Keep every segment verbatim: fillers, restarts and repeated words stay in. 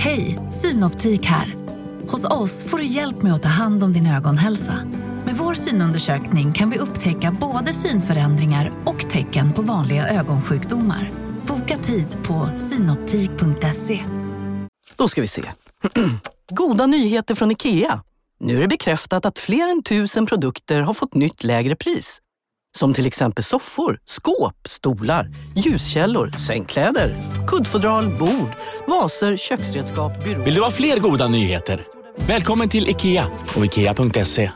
Hej, Synoptik här. Hos oss får du hjälp med att ta hand om din ögonhälsa. Med vår synundersökning kan vi upptäcka både synförändringar och tecken på vanliga ögonsjukdomar. Boka tid på synoptik punkt se. Då ska vi se. Goda nyheter från IKEA. Nu är det bekräftat att fler än tusen produkter har fått nytt lägre pris. Som till exempel soffor, skåp, stolar, ljuskällor, sängkläder, kuddfodral, bord, vaser, köksredskap, byråer. Vill du ha fler goda nyheter? Välkommen till IKEA och ikea punkt se.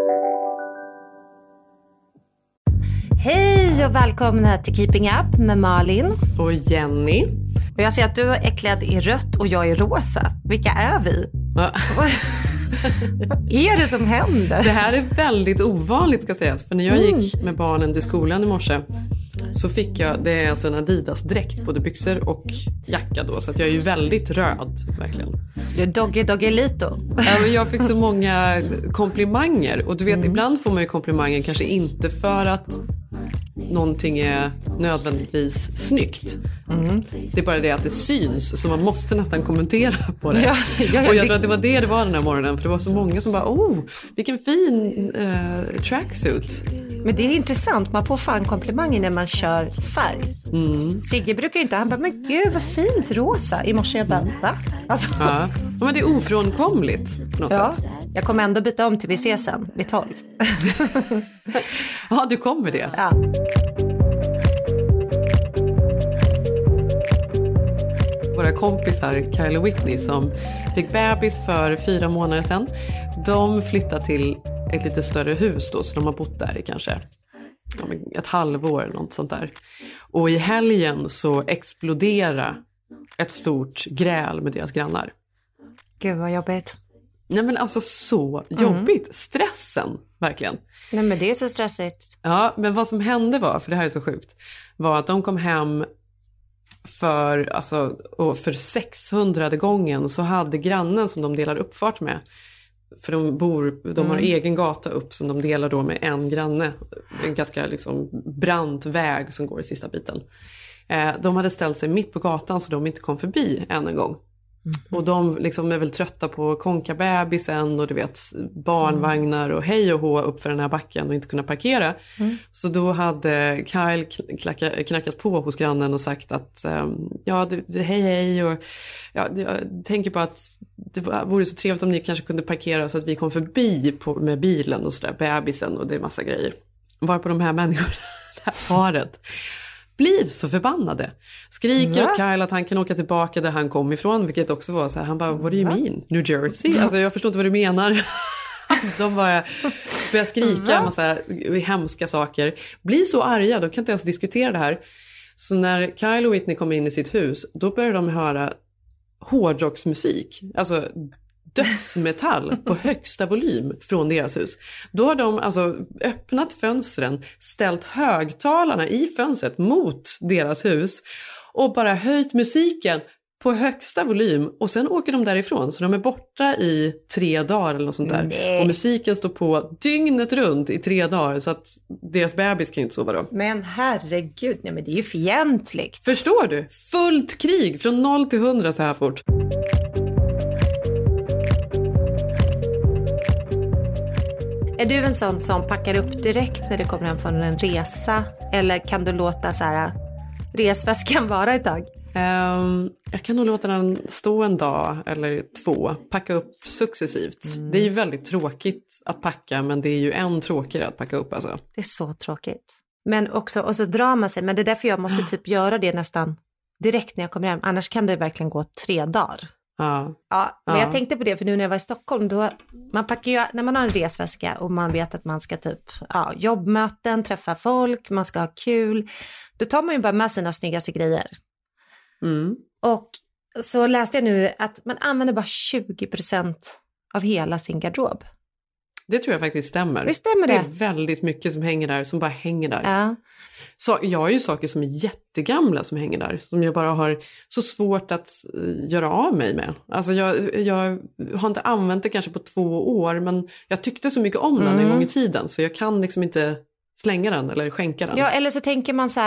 Hej och välkomna till Keeping Up med Malin och Jenny. Och jag ser att du är klädd i rött och jag är rosa. Vilka är vi? Ja. Vad är det som händer? Det här är väldigt ovanligt ska sägas. För när jag mm. gick med barnen till skolan i morse så fick jag, det är alltså en Adidas-dräkt, både byxor och jacka då. Så att jag är ju väldigt röd, verkligen. Du är doggy doggelito. Ja, men jag fick så många komplimanger. Och du vet, mm. ibland får man ju komplimanger kanske inte för att någonting är nödvändigtvis snyggt. Mm. Det är bara det att det syns, så man måste nästan kommentera på det. Ja, ja, och jag tror att det var det det var den här morgonen, för det var så många som bara, oh, vilken fin uh, tracksuit. Men det är intressant, man får fan komplimanger när man kör färg. Mm. Sigge brukar inte, han bara, men gud vad fint rosa. I morse jag bara, va? Alltså. Ja, men det är ofrånkomligt på något ja. sätt. Jag kommer ändå byta om till vi ses sen, vid tolv. Ja, du kommer det. Ja. Våra kompisar Kyle och Whitney som fick bebis för fyra månader sedan, de flyttade till ett lite större hus då, så de har bott där i kanske ett halvår eller något sånt där. Och i helgen så exploderade ett stort gräl med deras grannar. Gud vad jobbigt. Nej men alltså så jobbigt. Mm. Stressen, verkligen. Nej men det är så stressigt. Ja, men vad som hände var, för det här är så sjukt, var att de kom hem för, alltså, och för sexhundrade gången så hade grannen som de delar uppfart med, för de bor, de har mm. egen gata upp som de delar då med en granne, en ganska liksom brant väg som går i sista biten. Eh, de hade ställt sig mitt på gatan så de inte kom förbi än en gång. Mm. Och de liksom är väl trötta på konka bebisen och du vet barnvagnar och hej och hå upp för den här backen och inte kunna parkera. Mm. Så då hade Kyle knackat, knackat på hos grannen och sagt att um, ja du, hej hej och ja, jag tänker på att det vore så trevligt om ni kanske kunde parkera så att vi kom förbi på, med bilen och sådär, bebisen och det är massa grejer. Varpå de här människorna, det här paret, blir så förbannade. Skriker ja. åt Kyle att han kan åka tillbaka där han kom ifrån, vilket också var så här, han bara, what do you mean? New Jersey? Alltså jag förstår inte vad du menar. De bara börjar skrika en massa hemska saker. Blir så arga, de kan inte ens diskutera det här. Så när Kyle och Whitney kommer in i sitt hus, då börjar de höra hårdrocksmusik. Alltså dödsmetall på högsta volym från deras hus. Då har de alltså öppnat fönstren, ställt högtalarna i fönstret mot deras hus och bara höjt musiken på högsta volym och sen åker de därifrån. Så de är borta i tre dagar eller något sånt där. Nej. Och musiken står på dygnet runt i tre dagar så att deras bebis kan ju inte sova då. Men herregud, nej men det är ju fientligt. Förstår du? Fullt krig från noll till hundra så här fort. Är du en sån som packar upp direkt när du kommer hem från en resa? Eller kan du låta så här resväskan vara ett tag? Um, jag kan nog låta den stå en dag eller två. Packa upp successivt. Mm. Det är ju väldigt tråkigt att packa, men det är ju än tråkigare att packa upp. Alltså. Det är så tråkigt. Men också, och så drar man sig. Men det är därför jag måste typ göra det nästan direkt när jag kommer hem. Annars kan det verkligen gå tre dagar. Ja. Ja, men ja. jag tänkte på det för nu när jag var i Stockholm då, man packar ju, när man har en resväska och man vet att man ska typ ja, jobbmöten, träffa folk, man ska ha kul, då tar man ju bara med sina snyggaste grejer. Mm. Och så läste jag nu att man använder bara tjugo procent av hela sin garderob. Det tror jag faktiskt stämmer. Det stämmer det. Det är väldigt mycket som hänger där, som bara hänger där. Ja. Så, jag har ju saker som är jättegamla som hänger där. Som jag bara har så svårt att göra av mig med. Alltså jag, jag har inte använt det kanske på två år. Men jag tyckte så mycket om den mm. en gång i tiden. Så jag kan liksom inte slänga den eller skänka den. Ja, eller så tänker man så här,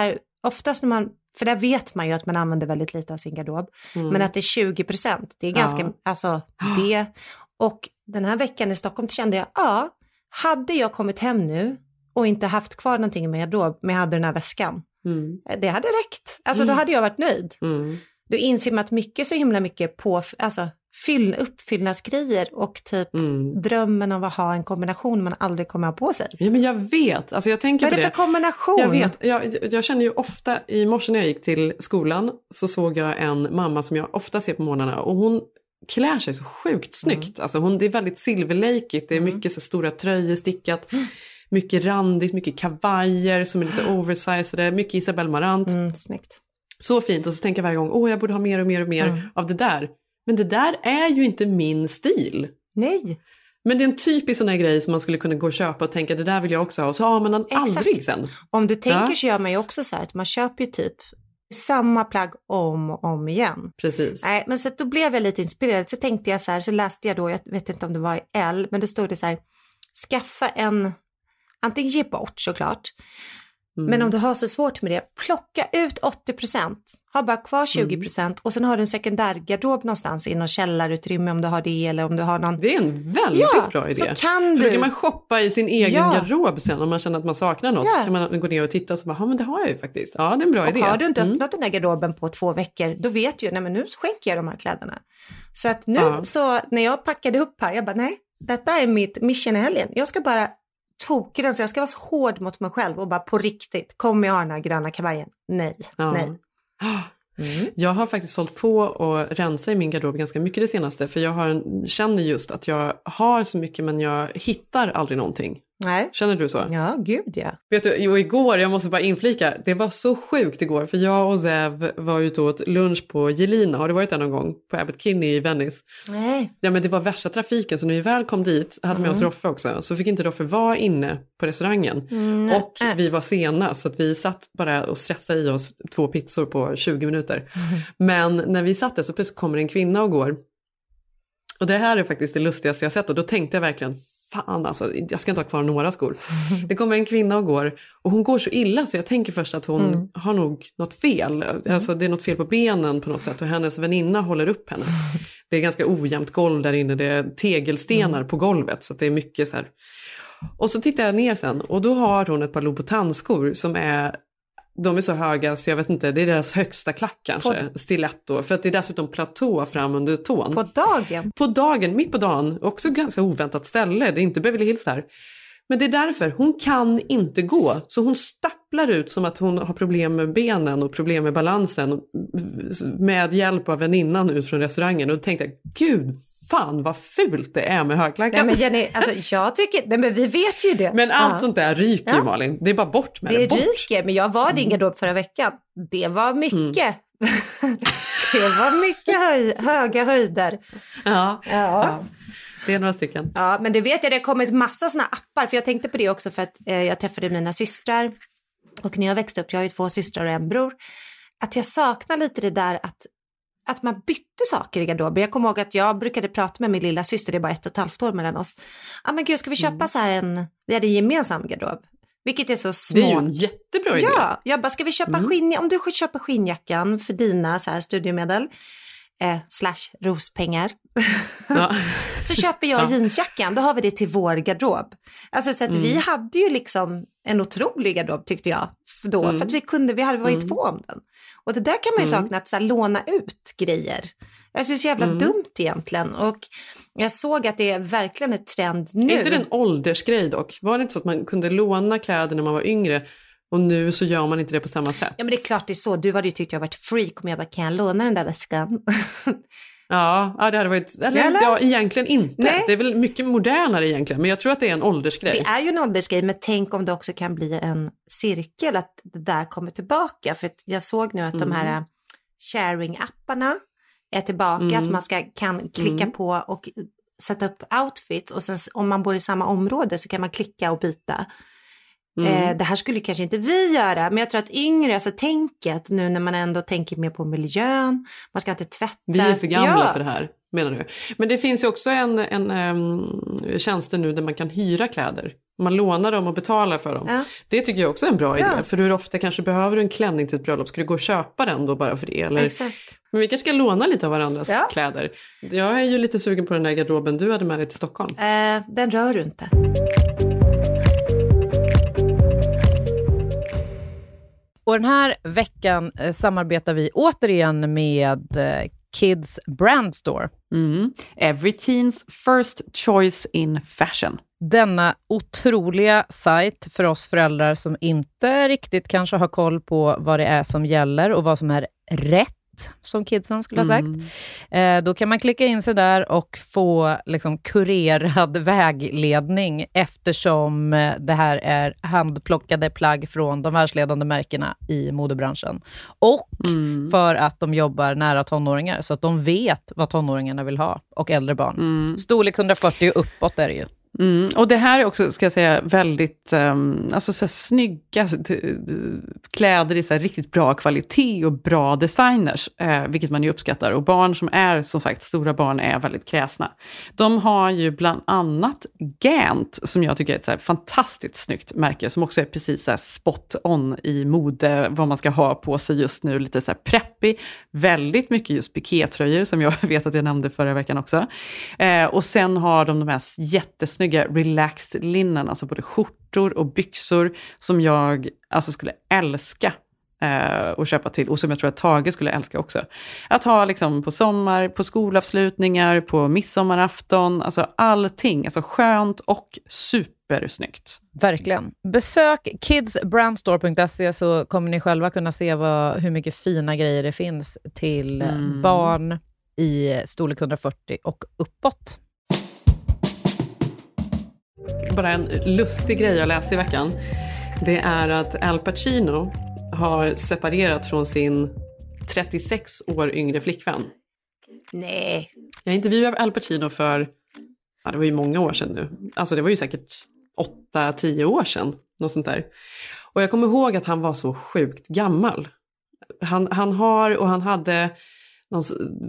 oftast när man, för där vet man ju att man använder väldigt lite av sin garderob, Mm. men att det är tjugo procent, det är ganska, Ja. alltså det, och den här veckan i Stockholm kände jag, ja, hade jag kommit hem nu och inte haft kvar någonting med garderob, men jag hade den här väskan, Mm. det hade räckt, alltså Mm. då hade jag varit nöjd. Mm. Då inser man att mycket så himla mycket på, alltså fyll, uppfyllnadsgrejer och typ Mm. drömmen av att ha en kombination man aldrig kommer ha på sig. Ja, men jag vet, alltså jag tänker Vad är på det det. för kombination? Jag vet, jag, jag känner ju ofta, i morse när jag gick till skolan så såg jag en mamma som jag ofta ser på morgnarna och hon klär sig så sjukt snyggt. Mm. Alltså hon, det är väldigt silverlejkigt, det är mycket så stora tröjor stickat, mm. mycket randigt, mycket kavajer som är lite oversized, mycket Isabelle Marant. Mm, snyggt. Så fint, och så tänker jag varje gång, åh jag borde ha mer och mer och mer mm. av det där. Men det där är ju inte min stil. Nej. Men det är en typisk sån här grej som man skulle kunna gå och köpa och tänka, det där vill jag också ha. Och så har man den Exakt. aldrig sen. Om du tänker ja. så gör man ju också så här att man köper ju typ samma plagg om och om igen. Precis. Nej, men så då blev jag lite inspirerad. Så tänkte jag så här, så läste jag då, jag vet inte om det var i L, men det stod det så här, skaffa en, antingen ge bort såklart. Mm. Men om du har så svårt med det, plocka ut åttio procent. Ha bara kvar tjugo procent mm. och sen har du en sekundärgarderob någonstans i någon källarutrymme om du har det eller om du har någon. Det är en väldigt ja, bra idé. Så kan du... För då kan man shoppa i sin egen ja. garderob sen om man känner att man saknar något. Ja. Så kan man gå ner och titta och så bara, ja men det har jag ju faktiskt. Ja, det är en bra och idé. har du inte mm. öppnat den här garderoben på två veckor, då vet du ju, nej men nu skänker jag de här kläderna. Så att nu ja. så, när jag packade upp här, jag bara nej, detta är mitt mission i helgen. Jag ska bara toka den, så jag ska vara så hård mot mig själv och bara på riktigt, kommer jag ha den här gröna kavajen? Nej, ja. nej. Mm. Jag har faktiskt hållit på och rensa i min garderob ganska mycket det senaste. För jag har en, känner just att jag har så mycket men jag hittar aldrig någonting. Nej. Känner du så? Ja, gud ja. Vet du, jo, igår, jag måste bara inflika, det var så sjukt igår. För jag och Zev var ute och åt lunch på Jelina. Har du varit där någon gång? På Abbot Kinney i Venice. Nej. Ja, men det var värsta trafiken. Så när vi väl kom dit, hade med mm. oss Roffe också. Så fick inte Roffe vara inne på restaurangen. Mm. Och vi var sena. Så att vi satt bara och stressade i oss två pizzor på tjugo minuter. Mm. Men när vi satt där så plötsligt kommer en kvinna och går. Och det här är faktiskt det lustigaste jag sett. Och då tänkte jag verkligen, fan alltså, jag ska inte ha kvar några skor. Det kommer en kvinna och går. Och hon går så illa så jag tänker först att hon mm. har nog något fel. Mm. Alltså det är något fel på benen på något sätt. Och hennes väninna håller upp henne. Det är ganska ojämnt golv där inne. Det är tegelstenar mm. på golvet. Så att det är mycket så här. Och så tittar jag ner sen. Och då har hon ett par Louboutin-skor som är... De är så höga så jag vet inte, det är deras högsta klack kanske, på, stiletto. För att det är dessutom platå fram under tån. På dagen? På dagen, mitt på dagen. Också ganska oväntat ställe, det är inte Beverly Hills där. Men det är därför, hon kan inte gå. Så hon stapplar ut som att hon har problem med benen och problem med balansen. Med hjälp av väninnan ut från restaurangen. Och då tänkte jag, gud, fan vad fult det är med högklackat. Nej men Jenny, alltså jag tycker, nej men vi vet ju det. Men allt ja. sånt där ryker ju ja. Malin. Det är bara bort med det. Det bort. ryker, men jag var i din garderob förra veckan. Det var mycket. Mm. Det var mycket höj, höga höjder. Ja. Ja. ja. Det är några stycken. Ja, men du vet jag, det har kommit massa såna appar. För jag tänkte på det också för att eh, jag träffade mina systrar. Och när jag växte upp, jag har ju två systrar och en bror. Att jag saknar lite det där att att man bytte saker i garderoben. Jag kommer ihåg att jag brukade prata med min lilla syster, det är bara ett och ett halvt år mellan oss. Ja ah, men gud, ska vi köpa mm. så här en, vi hade en gemensam garderob. Vilket är så små. Det är ju en jättebra idé. Ja, jag bara, ska vi köpa mm. skinn, om du köper skinnjackan för dina så här studiemedel, eh, slash rospengar. Ja. Så köper jag ja. jeansjackan, då har vi det till vår garderob. Alltså så att mm. vi hade ju liksom en otrolig garderob tyckte jag då. Mm. För att vi kunde, vi hade varit mm. två om den. Och det där kan man ju mm. sakna, att så här, låna ut grejer. Jag synes så jävla mm. dumt egentligen. Och jag såg att det är verkligen ett trend nu. Är inte det en åldersgrej dock? Var det inte så att man kunde låna kläder när man var yngre? Och nu så gör man inte det på samma sätt. Ja men det är klart det är så. Du hade ju tyckt jag varit freak om jag bara, kan jag låna den där väskan? Ja, ja, det hade varit, eller, eller? Ja, egentligen inte. Nej. Det är väl mycket modernare egentligen, men jag tror att det är en åldersgrej. Det är ju en åldersgrej, men tänk om det också kan bli en cirkel, att det där kommer tillbaka. För jag såg nu att mm. de här sharing-apparna är tillbaka, mm. att man ska, kan klicka mm. på och sätta upp outfits, och sen om man bor i samma område så kan man klicka och byta. Mm. Eh, det här skulle kanske inte vi göra, men jag tror att yngre, alltså tänket nu när man ändå tänker mer på miljön, man ska inte tvätta. Vi är för gamla ja. för det här, menar du? Men det finns ju också en, en um, tjänster nu där man kan hyra kläder Man lånar dem och betalar för dem. Ja. Det tycker jag också är en bra ja. idé. För hur ofta kanske behöver du en klänning till ett bröllop? Ska du gå och köpa den då bara för det? Eller... Exakt. Men vi kanske ska låna lite av varandras ja. kläder. Jag är ju lite sugen på den där garderoben du hade med dig till Stockholm. Eh, den rör du inte. Och den här veckan eh, samarbetar vi återigen med eh, Kids Brand Store. Mm. Every teens first choice in fashion. Denna otroliga sajt för oss föräldrar som inte riktigt kanske har koll på vad det är som gäller och vad som är rätt, som kidsen skulle ha sagt. Mm. Eh, då kan man klicka in sig där och få liksom kurerad vägledning eftersom det här är handplockade plagg från de världsledande märkena i modebranschen. Och mm. för att de jobbar nära tonåringar så att de vet vad tonåringarna vill ha och äldre barn. Mm. Storlek hundrafyrtio och uppåt är det ju. Mm, och det här är också, ska jag säga, väldigt um, alltså så här, snygga kläder i så här, riktigt bra kvalitet och bra designers, eh, vilket man ju uppskattar. Och barn som är, som sagt, stora barn är väldigt kräsna. De har ju bland annat Gant, som jag tycker är ett så här, fantastiskt snyggt märke, som också är precis så här, spot on i mode, vad man ska ha på sig just nu. Lite så här preppy, väldigt mycket just pikétröjor, som jag vet att jag nämnde förra veckan också. Eh, och sen har de de här jättesnygga relaxed linnen, alltså både skjortor och byxor som jag alltså skulle älska eh, att köpa till, och som jag tror att Tage skulle älska också. Att ha liksom på sommar, på skolavslutningar, på midsommarafton, alltså allting, alltså skönt och supersnyggt. Verkligen. Besök kids brand store punkt se så kommer ni själva kunna se vad, hur mycket fina grejer det finns till mm. barn i storlek hundrafyrtio och uppåt. Bara en lustig grej jag läste i veckan. Det är att Al Pacino har separerat från sin trettiosex år yngre flickvän. Nej. Jag intervjuade Al Pacino för, ja, det var ju många år sedan nu. Alltså det var ju säkert åtta, tio år sedan. Något sånt där. Och jag kommer ihåg att han var så sjukt gammal. Han, han har och han hade någon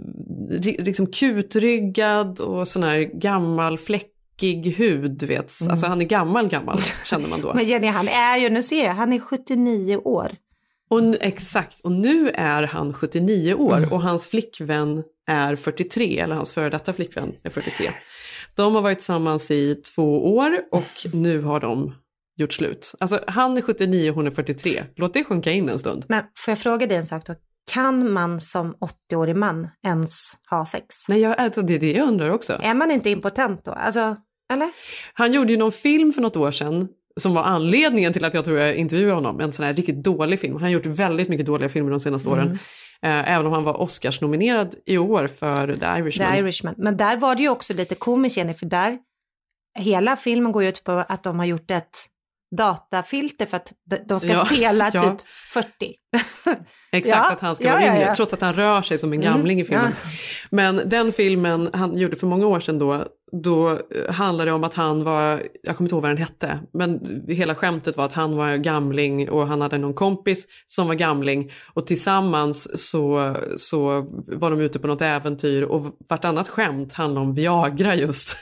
liksom kutryggad och sån här gammal fläck hud, du vet. Mm. Alltså han är gammal, gammal, känner man då. Men Jenny, han är ju, nu ser jag, han är sjuttionio år. Och nu, exakt, och nu är han sjuttionio år mm. och hans flickvän är fyrtiotre, eller hans före detta flickvän är fyrtiotre. De har varit tillsammans i två år och nu har de gjort slut. Alltså han är sjuttionio, hon är fyrtiotre. Låt det sjunka in en stund. Men får jag fråga dig en sak då? Kan man som åttio-årig man ens ha sex? Nej, jag, alltså, det är det jag undrar också. Är man inte impotent då? Alltså, eller? Han gjorde ju någon film för något år sedan som var anledningen till att jag tror jag intervjuade honom. En sån här riktigt dålig film. Han har gjort väldigt mycket dåliga filmer de senaste mm. åren. Eh, även om han var Oscars-nominerad i år för The Irishman. The Irishman. Men där var det ju också lite komiskt, Jenny, för där hela filmen går ju ut på att de har gjort ett datafilter för att de ska ja, spela ja. typ fyrtio. Exakt, ja, att han ska ja, vara yngre, ja, ja. trots att han rör sig som en gamling mm, i filmen. Ja. Men den filmen han gjorde för många år sedan då, då handlade det om att han var, jag kommer inte ihåg vad den hette, men hela skämtet var att han var gamling och han hade någon kompis som var gamling och tillsammans så, så var de ute på något äventyr och vartannat skämt handlade om Viagra just.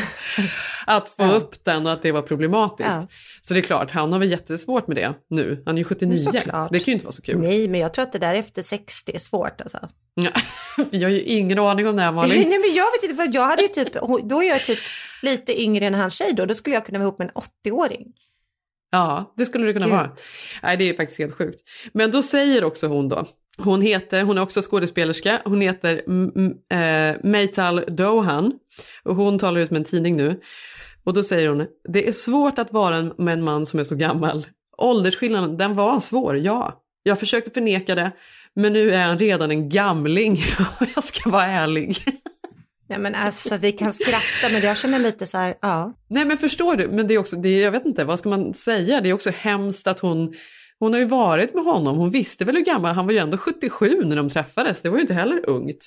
Att få ja. upp den och att det var problematiskt. Ja. Så det är klart, han har väl jättesvårt med det nu. Han är ju sjuttionio. Såklart. Det kan ju inte vara så kul. Nej, men jag tror att det där efter sextio är svårt alltså. Ja. Jag har ju ingen aning om det här, Malin. Nej, men jag vet inte, för jag hade ju typ, då är jag typ lite yngre än hans tjej då. Då skulle jag kunna vara ihop med en åttio-åring. Ja, det skulle det kunna Gud. vara. Nej, det är faktiskt helt sjukt. Men då säger också hon då, hon heter, hon är också skådespelerska, hon heter M- äh, Meital Dohan och hon talar ut med en tidning nu. Och då säger hon, det är svårt att vara en, med en man som är så gammal. Åldersskillnaden, den var svår, ja. Jag försökte förneka det, men nu är han redan en gamling och jag ska vara ärlig. Nej, men alltså vi kan skratta, men jag känner lite så här, ja. Nej, men förstår du, men det är också, det är, jag vet inte, vad ska man säga? Det är också hemskt att hon, hon har ju varit med honom, hon visste väl hur gammal, han var ju ändå sjuttiosju när de träffades, det var ju inte heller ungt.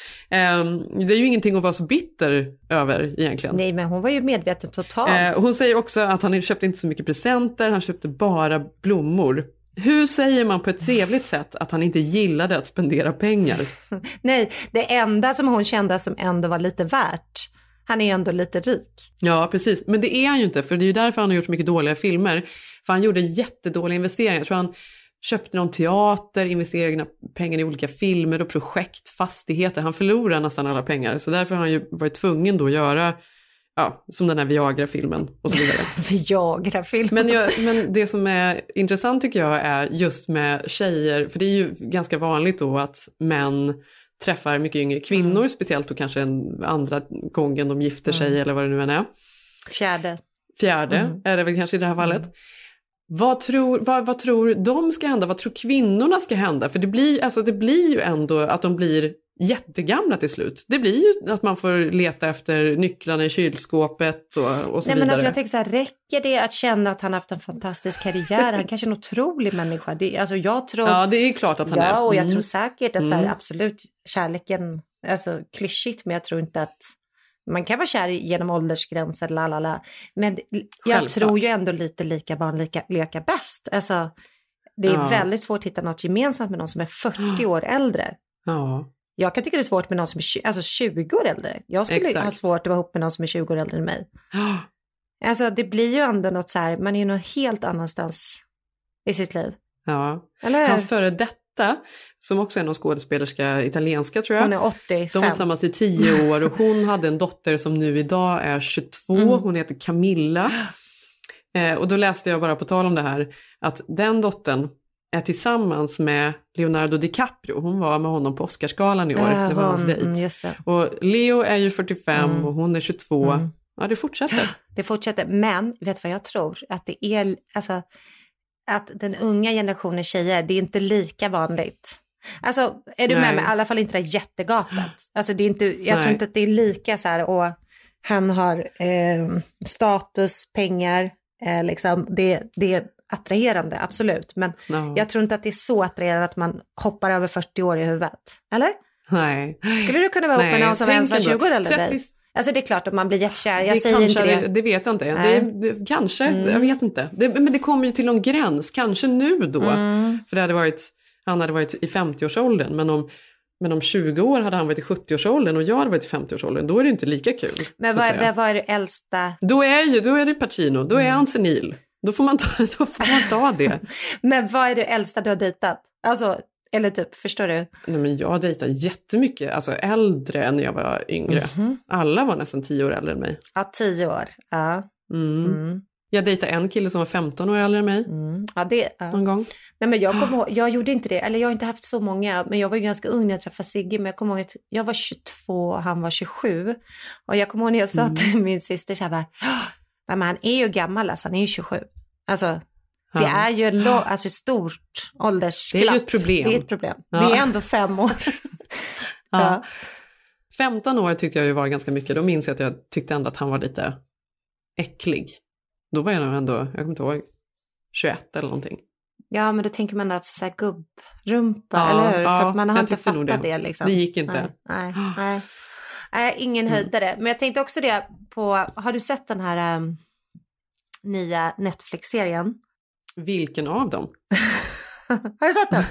Um, det är ju ingenting att vara så bitter över egentligen. Nej, men hon var ju medveten totalt. Uh, hon säger också att han köpte inte så mycket presenter, han köpte bara blommor. Hur säger man på ett trevligt sätt att han inte gillade att spendera pengar? Nej, det enda som hon kände som ändå var lite värt Han är ändå lite rik. Ja, precis. Men det är han ju inte, för det är ju därför han har gjort så mycket dåliga filmer. För han gjorde jättedåliga investeringar. Jag tror han köpte någon teater, investerade egna pengar i olika filmer och projekt, fastigheter. Han förlorar nästan alla pengar. Så därför har han ju varit tvungen då att göra, ja, som den här Viagra-filmen och så vidare. Viagra-filmen. Men, jag, men det som är intressant tycker jag är just med tjejer, för det är ju ganska vanligt då att män träffar mycket yngre kvinnor, mm. speciellt då kanske en andra gången de gifter sig mm. eller vad det nu än är. Fjärde. Fjärde mm. är det väl kanske i det här fallet. Mm. Vad tror, vad, vad tror de ska hända? Vad tror kvinnorna ska hända? För det blir, alltså det blir ju ändå att de blir jättegamla till slut. Det blir ju att man får leta efter nycklarna i kylskåpet och, och så Nej, vidare. Men alltså jag tänker så här, räcker det att känna att han haft en fantastisk karriär? Han kanske är en otrolig människa. Det, alltså jag tror, ja, det är klart att han ja, är. Ja, och jag mm. tror säkert att mm. så här, absolut kärleken, alltså klyschigt, men jag tror inte att man kan vara kär genom åldersgränser, lalala. Men jag Självklart. tror ju ändå lite lika barn lika, leka bäst. Alltså, det är ja. väldigt svårt att hitta något gemensamt med någon som är fyrtio år äldre. Ja. Jag kan tycka det är svårt med någon som är tjugo, alltså tjugo år äldre. Jag skulle Exakt. ha svårt att vara ihop med någon som är tjugo år äldre än mig. Alltså det blir ju ändå något så här, man är ju någon helt annanstans i sitt liv. Ja, Eller? Hans före detta, som också är någon skådespelerska, italienska tror jag. Hon är åttiofem. De var tillsammans i tio år och hon hade en dotter som nu idag är tjugotvå. Mm. Hon heter Camilla. Eh, och då läste jag bara på tal om det här att den dottern är tillsammans med Leonardo DiCaprio. Hon var med honom på Oscarsgalan i år. Äh, det var hon, hans dejt. mm, just det. Och Leo är ju fyrtiofem mm. och hon är tjugotvå. Mm. Ja, det fortsätter. Det fortsätter, men vet vad jag tror? Att det är, alltså, att den unga generationen tjejer, det är inte lika vanligt. Alltså, är du Nej. med mig? I alla fall inte det jättegapet. Alltså, det är inte, jag Nej. tror inte att det är lika så här, och han har eh, status, pengar, eh, liksom, det, det är attraherande, absolut. Men no. jag tror inte att det är så attraherande att man hoppar över fyrtio år i huvudet. Eller? Nej. Skulle du kunna vara ihop med någon som ens var tjugo år eller trettio... dig? Alltså det är klart att man blir jättekär, jag det säger kanske, inte det. Det vet jag inte. Det, det, kanske, mm. jag vet inte. Det, men det kommer ju till någon gräns, kanske nu då. Mm. För det hade varit, han hade varit i femtio-årsåldern, men om, men om tjugo år hade han varit i sjuttio-årsåldern och jag hade varit i femtio-årsåldern, då är det inte lika kul. Men vad är, vad är det äldsta? Då är, ju, då är det Pacino, då är mm. han senil. Då får man ta, då får man ta det. Men vad är det äldsta du har dejtat? Alltså, eller typ, förstår du? Nej, men jag dejtar jättemycket, alltså äldre än när jag var yngre. Mm-hmm. Alla var nästan tio år äldre än mig. Ja, tio år. Ja. Mm. Mm. Jag dejtade en kille som var femton år äldre än mig. Mm. Ja, det, ja. Någon gång. Nej, men jag kommer ihåg, jag gjorde inte det, eller jag har inte haft så många, men jag var ju ganska ung när jag träffade Sigge, men jag kommer ihåg att jag var tjugotvå och han var tjugosju. Och jag kommer ihåg när jag sa mm. till min syster så här bara, nej, men han är ju gammal, alltså, han är ju tjugosju. Alltså, det ja. är ju en lo- alltså ett stort åldersglapp. Det är ju ett problem. Det är ett problem. Ja. Det är ändå fem år. ja. Ja. femton år tyckte jag ju var ganska mycket. Då minns jag att jag tyckte ändå att han var lite äcklig. Då var jag nog ändå, jag kommer inte ihåg, tjugoett eller någonting. Ja, men då tänker man att så här gubbrumpa, ja, eller hur? Ja, För att man har inte fattat det. det liksom. Det gick inte. Nej, nej, nej. nej ingen mm. höjdare. Men jag tänkte också det på, har du sett den här um, nya Netflix-serien? Vilken av dem? Har du sett den?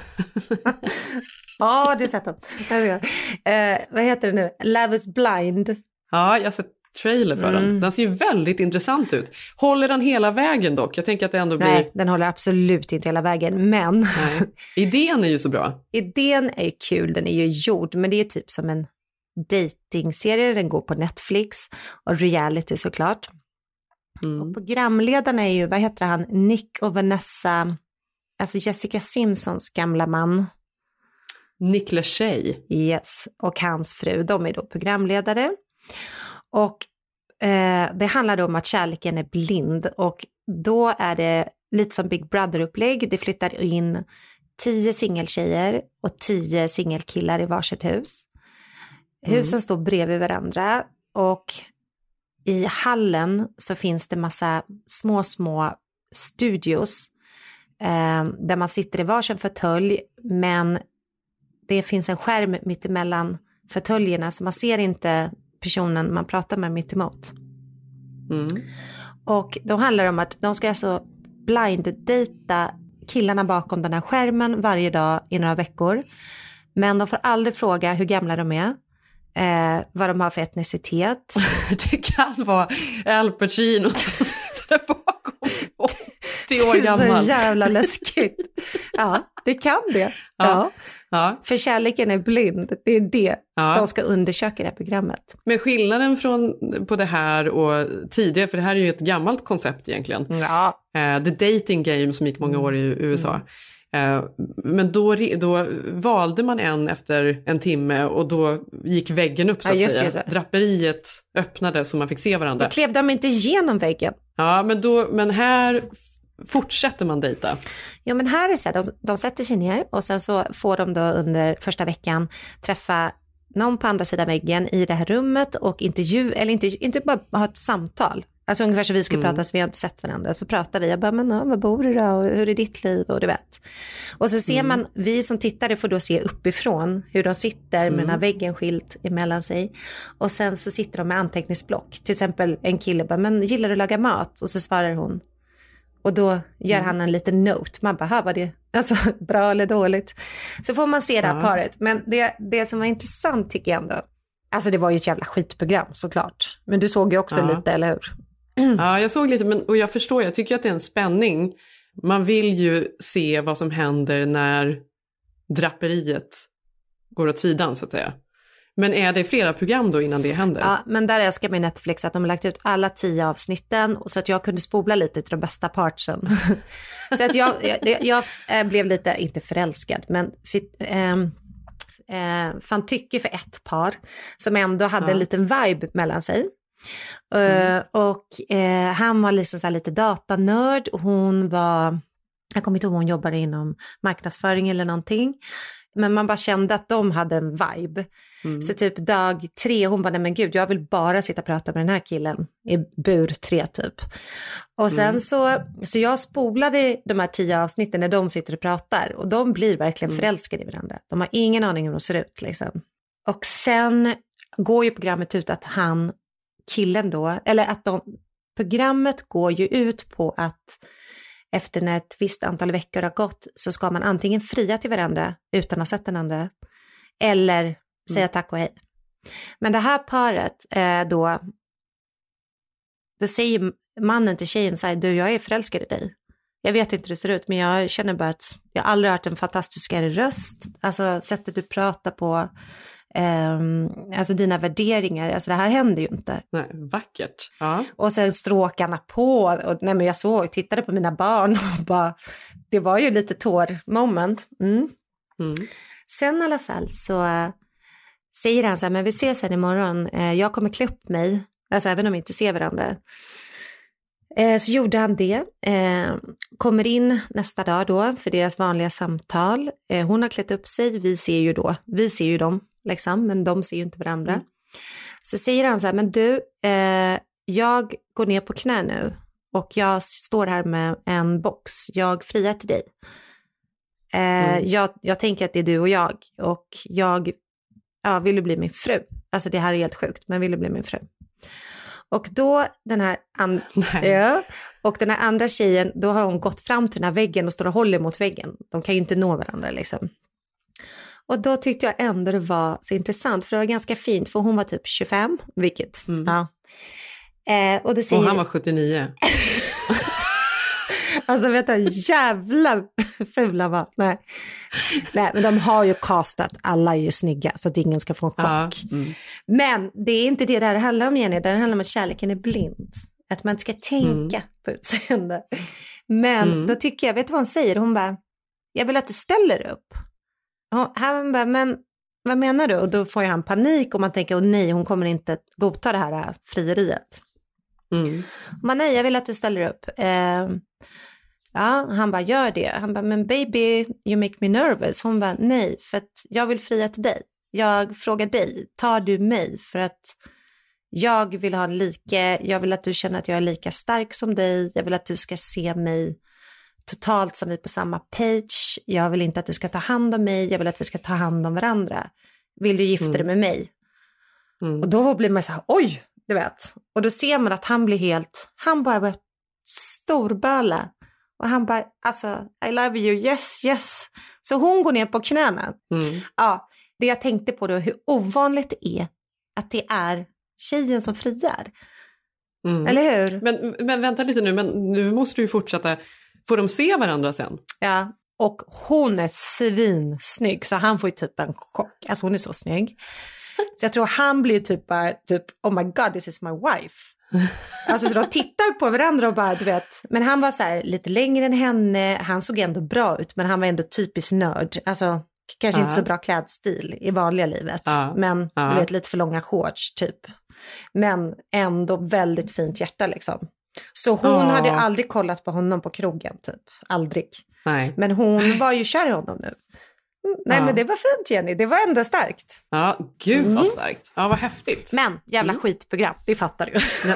Ja, du har sett den. Eh, vad heter det nu? Love is blind. Ja, jag har sett trailer för mm. den. Den ser ju väldigt intressant ut. Håller den hela vägen dock? Jag tänker att det ändå blir... Nej, den håller absolut inte hela vägen, men... Nej. Idén är ju så bra. Idén är ju kul, den är ju gjord, men det är typ som en datingserie. Den går på Netflix och reality såklart. Mm. Och programledarna är ju, vad heter han, Nick och Vanessa, alltså Jessica Simpsons gamla man. Nick Lachey. Yes, och hans fru, de är då programledare. Och eh, det handlar om att kärleken är blind, och då är det lite som Big Brother-upplägg. Det flyttar in tio singeltjejer och tio singelkillar i varsitt hus. Husen mm. står bredvid varandra, och i hallen så finns det massa små, små studios eh, där man sitter i varsin fåtölj, men det finns en skärm mitt emellan fåtöljerna, så man ser inte personen man pratar med mitt emot. Mm. Och då handlar det om att de ska alltså blind-data killarna bakom den här skärmen varje dag i några veckor. Men de får aldrig fråga hur gamla de är. eh, vad de har för etnicitet. Det kan vara Al Pacino som sitter där bakom åttio år gammal. Det är så jävla läskigt. Ja, det kan det. Ja. Ja. Ja. För kärleken är blind. Det är det Ja. de ska undersöka i det här programmet. Men skillnaden från, på det här och tidigare, för det här är ju ett gammalt koncept egentligen. Ja. Uh, the dating game som gick många år i U S A. Mm. Uh, men då, då valde man en efter en timme och då gick väggen upp så Ja, att just säga. det, så. Draperiet öppnade så man fick se varandra. Då klev de inte igenom väggen. Ja, men, då, men här fortsätter man dejta. Ja, men här är så här, de, de sätter sig ner och sen så får de då under första veckan träffa någon på andra sidan väggen i det här rummet och intervju, eller inte, inte bara ha ett samtal. Alltså ungefär som vi skulle Mm. prata, så vi har inte sett varandra. Så pratar vi, jag bara, men ja, vad bor du då? Och hur är ditt liv? Och du vet. Och så ser Mm. man, vi som tittare får då se uppifrån hur de sitter med Mm. den här väggen skilt emellan sig. Och sen så sitter de med anteckningsblock. Till exempel en kille bara, men gillar du att laga mat? Och så svarar hon. Och då gör Mm. han en liten note. Man bara, hör vad det alltså, bra eller dåligt. Så får man se det här Ja. paret. Men det, det som var intressant tycker jag ändå. Alltså det var ju ett jävla skitprogram såklart. Men du såg ju också Ja. lite, eller hur? Ja, jag såg lite, men, och jag förstår, jag tycker att det är en spänning. Man vill ju se vad som händer när draperiet går åt sidan så att säga. Men är det flera program då innan det händer? Ja, men där älskar man Netflix att de har lagt ut alla tio avsnitten så att jag kunde spola lite till de bästa partsen. Så att jag, jag, jag äh, blev lite, inte förälskad, men för, ähm, äh, fann tycke för ett par som ändå hade Ja. en liten vibe mellan sig. Mm. Uh, och uh, han var liksom så här lite datanörd och hon var, jag kommer inte ihåg om hon jobbade inom marknadsföring eller någonting. Men man bara kände att de hade en vibe. Mm. Så typ dag tre, hon bara, nej men gud, jag vill bara sitta och prata med den här killen i bur tre typ. Och sen Mm. så, så jag spolade de här tio avsnitten när de sitter och pratar. Och de blir verkligen Mm. förälskade i varandra. De har ingen aning om hur de ser ut liksom. Och sen går ju programmet ut att han, killen då, eller att de, programmet går ju ut på att efter när ett visst antal veckor har gått så ska man antingen fria till varandra utan att ha sett den andra eller säga tack och hej. Men det här paret eh, då, då säger mannen till tjejen så här, du, jag är förälskad i dig. Jag vet inte hur det ser ut, men jag känner bara att jag aldrig hört en fantastiskare röst. Alltså sättet du pratar på, Um, alltså dina värderingar, alltså det här händer ju inte. Nej, vackert. Ja. Och sen stråkarna på och nej men jag såg, tittade på mina barn och bara, det var ju lite tårmoment. Mm. Mm. Sen i alla fall så uh, säger han så här, men vi ses här imorgon, uh, jag kommer klä upp mig, alltså även om vi inte ser varandra. Uh, så gjorde han det, uh, kommer in nästa dag då för deras vanliga samtal. Uh, hon har klätt upp sig, vi ser ju då, vi ser ju dem. Liksom, men de ser ju inte varandra. Mm. Så säger han så här, men du, eh, jag går ner på knä nu och jag står här med en box. Jag friar till dig. Eh, mm. jag, jag tänker att det är du och jag och jag ja, vill du bli min fru. Alltså det här är helt sjukt, men vill du bli min fru? Och då den här, and- ja, och den här andra tjejen, då har hon gått fram till den här väggen och står och håller mot väggen. De kan ju inte nå varandra liksom. Och då tyckte jag ändå det var så intressant, för det var ganska fint, för hon var typ tjugofem, vilket, mm. ja. Eh, och, det säger... och han var sjuttionio. Alltså vet du, jävla fula var. Nej. Nej, men de har ju castat, alla är ju snygga, så att ingen ska få en chock. Ja. Mm. Men det är inte det där det handlar om, Jenny, det handlar om att kärleken är blind. Att man inte ska tänka mm. på utseende. Men mm. då tycker jag, vet du vad hon säger? Hon bara, jag vill att du ställer upp. Och han bara, men vad menar du? Och då får ju han panik och man tänker, åh nej, hon kommer inte godta det här frieriet. Mm. Man, nej, jag vill att du ställer upp. Eh, ja, han bara, gör det. Han bara, men baby, you make me nervous. Hon bara, nej, för att jag vill fria till dig. Jag frågar dig, tar du mig? För att jag vill ha en like, jag vill att du känner att jag är lika stark som dig. Jag vill att du ska se mig totalt som vi är på samma page. Jag vill inte att du ska ta hand om mig. Jag vill att vi ska ta hand om varandra. Vill du gifta dig med mig? Mm. Och då blir man så här, oj, du vet. Och då ser man att han blir helt, han bara börjar storböla. Och han bara, alltså, I love you, yes, yes. Så hon går ner på knäna. Mm. Ja, det jag tänkte på då, hur ovanligt det är att det är tjejen som friar. Mm. Eller hur? Men, men vänta lite nu, men nu måste du ju fortsätta. Får de se varandra sen? Ja, och hon är svinsnygg så han får ju typ en chock. Alltså hon är så snygg. Så jag tror han blir typ bara, typ, oh my god, this is my wife. Alltså så de tittar på varandra och bara, du vet. Men han var så här lite längre än henne, han såg ändå bra ut, men han var ändå typiskt nörd. Alltså kanske uh-huh. inte så bra klädstil i vanliga livet. Uh-huh. Men uh-huh. du vet, lite för långa shorts typ. Men ändå väldigt fint hjärta liksom. Så hon uh-huh. hade aldrig kollat på honom på krogen typ. Aldrig. Nej. Men hon var ju kär i honom nu. Nej ja. Men det var fint Jenny, det var ändå starkt. Ja, gud vad mm. starkt. Ja, vad häftigt. Men jävla mm. skitprogram, det fattar du. Ja.